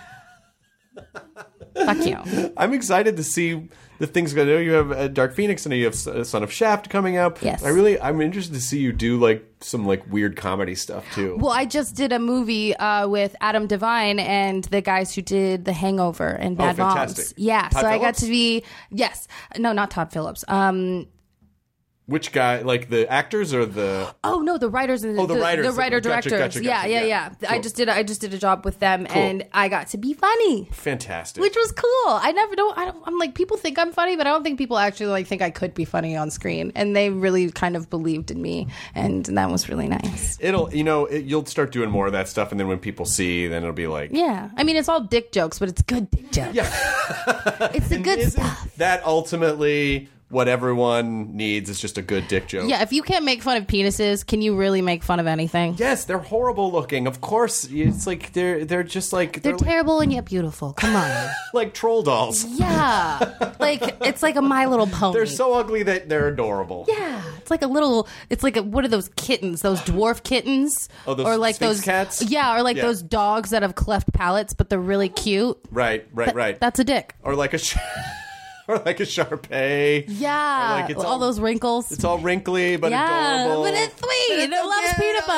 Fuck you. I'm excited to see the things going to do. You have uh, Dark Phoenix and you have Son of Shaft coming up. Yes. I really, I'm interested to see you do like some like weird comedy stuff too. Well, I just did a movie uh, with Adam Devine and the guys who did The Hangover and Bad oh, fantastic. Moms. Yeah, Todd so Phillips? I got to be, yes. No, not Todd Phillips. Um, Which guy? Like the actors or the? Oh no, the writers and the, Oh, the writers. the writer Gotcha, directors. gotcha, yeah, gotcha, yeah, yeah. yeah. I Cool. just did. A, I just did a job with them, Cool. and I got to be funny, Fantastic. which was cool. I never don't. I don't. I'm like people think I'm funny, but I don't think people actually like think I could be funny on screen, and they really kind of believed in me, and that was really nice. It'll, you know, it, you'll start doing more of that stuff, and then when people see, then it'll be like, Yeah, I mean it's all dick jokes, but it's good dick jokes. yeah. It's the good Isn't stuff. that ultimately what everyone needs is just a good dick joke? Yeah, if you can't make fun of penises, can you really make fun of anything? Yes, they're horrible looking. Of course, it's like they're they're just like They're they're like, terrible and yet beautiful. Come on. like troll dolls. Yeah. Like, it's like a My Little Pony. They're so ugly that they're adorable. Yeah. It's like a little, it's like, a, what are those kittens? Those dwarf kittens? Oh, those or like Sphinx those cats? Yeah, or like Yeah. those dogs that have cleft palates, but they're really cute. Right, right, That- right. That's a dick. Or like a sh- or like a Shar-Pei. Yeah. Or like it's all, all- those wrinkles. It's all wrinkly but yeah, adorable. but it's sweet. It loves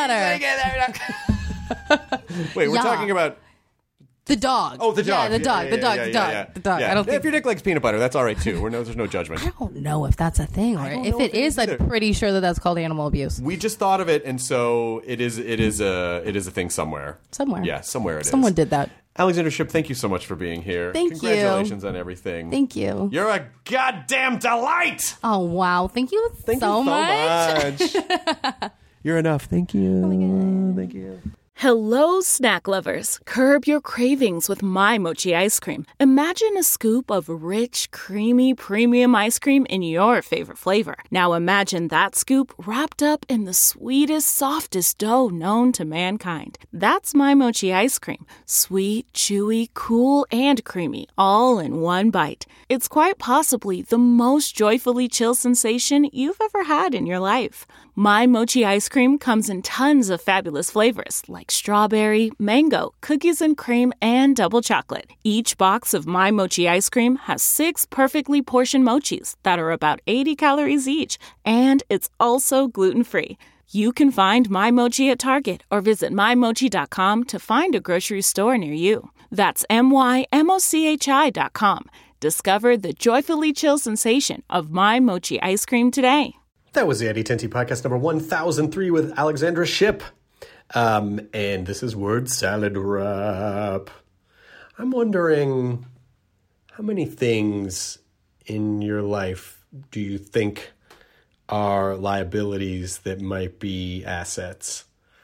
peanut butter. Wait, we're Yeah. talking about The dog. oh the dog. Yeah, the dog. Yeah, the yeah, dog. yeah, the yeah, dog. yeah. The dog. Yeah. I don't If think. your dick likes peanut butter, that's all right too. We're no, there's no judgment. I don't know if that's a thing, or don't if know it if it is, is I'm either. pretty sure that that's called animal abuse. We just thought of it, and so it is. It is a. It is a thing somewhere. Somewhere. Yeah, somewhere it is. Someone did that. Alexandra Shipp, thank you so much for being here. Thank you. Congratulations on everything. Thank you. You're a goddamn delight. Oh wow! Thank you Thank so you so much. much. You're enough. Thank you. Oh my God. Thank you. Hello, snack lovers. Curb your cravings with My Mochi ice cream. Imagine a scoop of rich, creamy, premium ice cream in your favorite flavor. Now imagine that scoop wrapped up in the sweetest, softest dough known to mankind. That's My Mochi ice cream. Sweet, chewy, cool, and creamy, all in one bite. It's quite possibly the most joyfully chill sensation you've ever had in your life. My Mochi ice cream comes in tons of fabulous flavors like strawberry, mango, cookies and cream, and double chocolate. Each box of My Mochi ice cream has six perfectly portioned mochis that are about eighty calories each, and it's also gluten-free. You can find My Mochi at Target or visit my mochi dot com to find a grocery store near you. That's M Y M O C H I dot com. Discover the joyfully chill sensation of My Mochi ice cream today. That was the Eddie Tenty podcast number one thousand three with Alexandra Shipp. Um, and this is Word Salad Wrap. I'm wondering, how many things in your life do you think are liabilities that might be assets?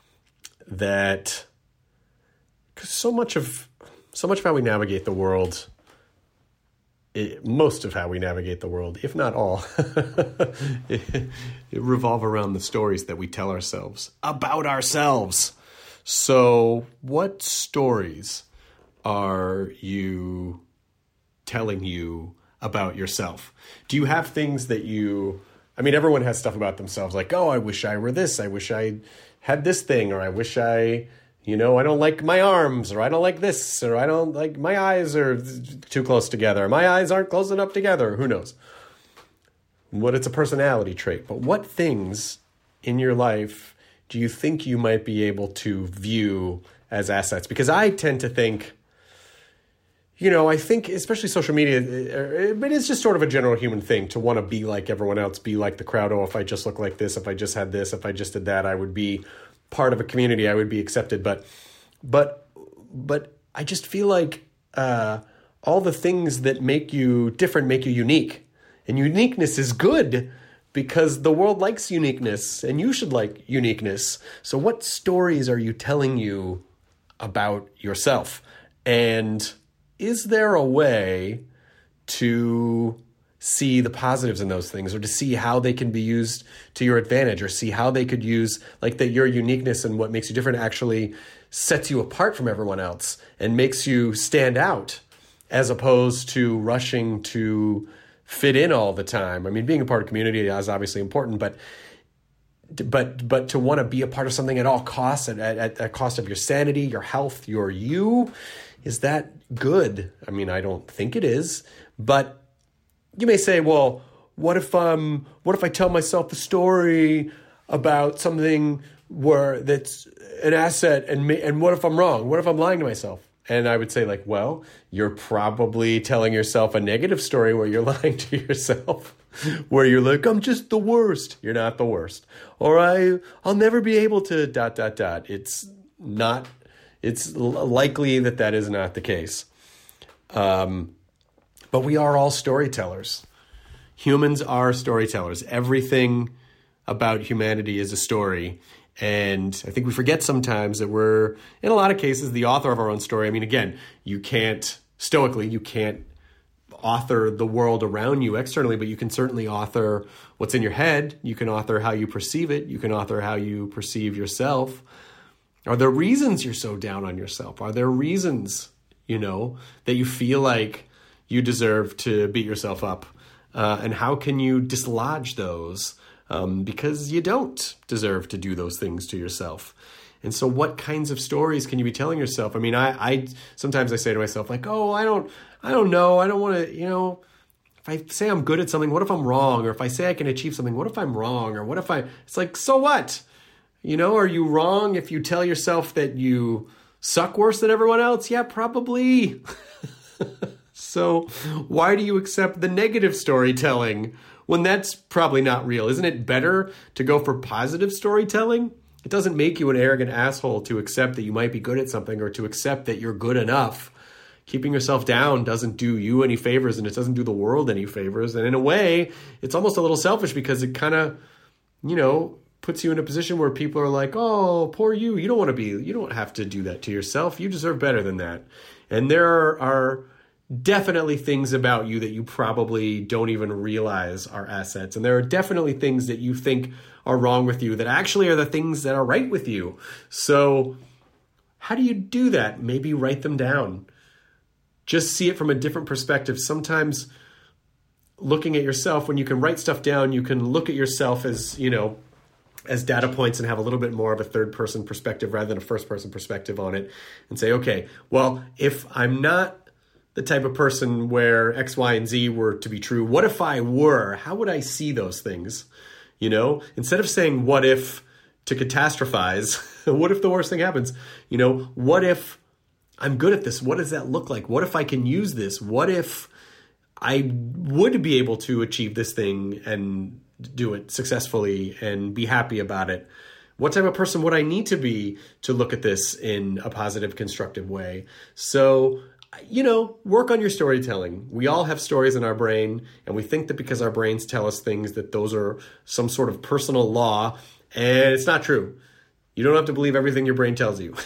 That, because so much of, so much of how we navigate the world, It, most of how we navigate the world, if not all, it, it revolve around the stories that we tell ourselves about ourselves. So what stories are you telling you about yourself? Do you have things that you, I mean, everyone has stuff about themselves like, oh, I wish I were this. I wish I had this thing, or I wish I... You know, I don't like my arms, or I don't like this, or I don't like my eyes are too close together. My eyes aren't close enough together. Who knows? What it's a personality trait. But what things in your life do you think you might be able to view as assets? Because I tend to think, you know, I think especially social media, but it's just sort of a general human thing to want to be like everyone else, be like the crowd. Oh, if I just look like this, if I just had this, if I just did that, I would be part of a community, I would be accepted. But, but, but I just feel like uh, all the things that make you different make you unique. And uniqueness is good because the world likes uniqueness and you should like uniqueness. So what stories are you telling you about yourself? And is there a way to see the positives in those things, or to see how they can be used to your advantage, or see how they could use, like, that your uniqueness and what makes you different actually sets you apart from everyone else and makes you stand out, as opposed to rushing to fit in all the time. I mean, being a part of community is obviously important, but but but to want to be a part of something at all costs, at, at, at cost of your sanity, your health, your you, is that good? I mean, I don't think it is, but you may say, well, what if um, what if I tell myself the story about something where that's an asset, and and what if I'm wrong? What if I'm lying to myself? And I would say, like, well, you're probably telling yourself a negative story where you're lying to yourself, where you're like, I'm just the worst. You're not the worst. Or I, I'll never be able to dot, dot, dot. It's not, it's likely that that is not the case. Um, but we are all storytellers. Humans are storytellers. Everything about humanity is a story. And I think we forget sometimes that we're, in a lot of cases, the author of our own story. I mean, again, you can't, stoically, you can't author the world around you externally, but you can certainly author what's in your head. You can author how you perceive it. You can author how you perceive yourself. Are there reasons you're so down on yourself? Are there reasons, you know, that you feel like you deserve to beat yourself up? Uh, and how can you dislodge those? Um, because you don't deserve to do those things to yourself. And so what kinds of stories can you be telling yourself? I mean, I, I sometimes I say to myself, like, oh, I don't, I don't know. I don't want to, you know, if I say I'm good at something, what if I'm wrong? Or if I say I can achieve something, what if I'm wrong? Or what if I, it's like, so what? You know, are you wrong if you tell yourself that you suck worse than everyone else? Yeah, probably. So why do you accept the negative storytelling when that's probably not real? Isn't it better to go for positive storytelling? It doesn't make you an arrogant asshole to accept that you might be good at something, or to accept that you're good enough. Keeping yourself down doesn't do you any favors, and it doesn't do the world any favors. And in a way, it's almost a little selfish, because it kind of, you know, puts you in a position where people are like, oh, poor you. You don't want to be, you don't have to do that to yourself. You deserve better than that. And there are, are definitely things about you that you probably don't even realize are assets. And there are definitely things that you think are wrong with you that actually are the things that are right with you. So how do you do that? Maybe write them down. Just see it from a different perspective. Sometimes looking at yourself, when you can write stuff down, you can look at yourself as, you know, as data points and have a little bit more of a third person perspective rather than a first person perspective on it, and say, okay, well, if I'm not the type of person where X, Y, and Z were to be true, what if I were? How would I see those things? You know, instead of saying, what if, to catastrophize, what if the worst thing happens? You know, what if I'm good at this? What does that look like? What if I can use this? What if I would be able to achieve this thing and do it successfully and be happy about it? What type of person would I need to be to look at this in a positive, constructive way? So, you know, work on your storytelling. We all have stories in our brain, and we think that because our brains tell us things that those are some sort of personal law, and it's not true. You don't have to believe everything your brain tells you.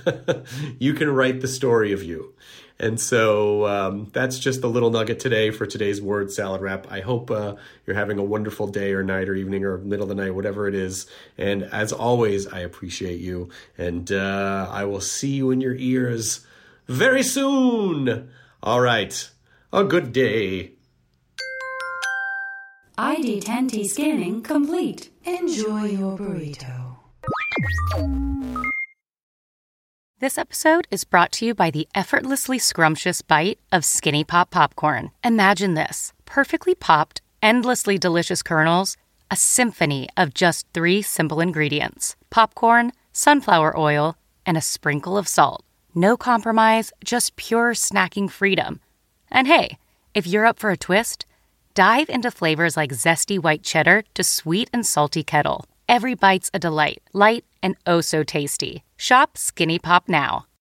You can write the story of you. And so um, that's just a little nugget today for today's word salad wrap. I hope uh, you're having a wonderful day or night or evening or middle of the night, whatever it is. And as always, I appreciate you. And uh, I will see you in your ears very soon. All right. A good day. I D ten T scanning complete. Enjoy your burrito. This episode is brought to you by the effortlessly scrumptious bite of Skinny Pop Popcorn. Imagine this: perfectly popped, endlessly delicious kernels, a symphony of just three simple ingredients: popcorn, sunflower oil, and a sprinkle of salt. No compromise, just pure snacking freedom. And hey, if you're up for a twist, dive into flavors like zesty white cheddar to sweet and salty kettle. Every bite's a delight, light and oh so tasty. Shop Skinny Pop now.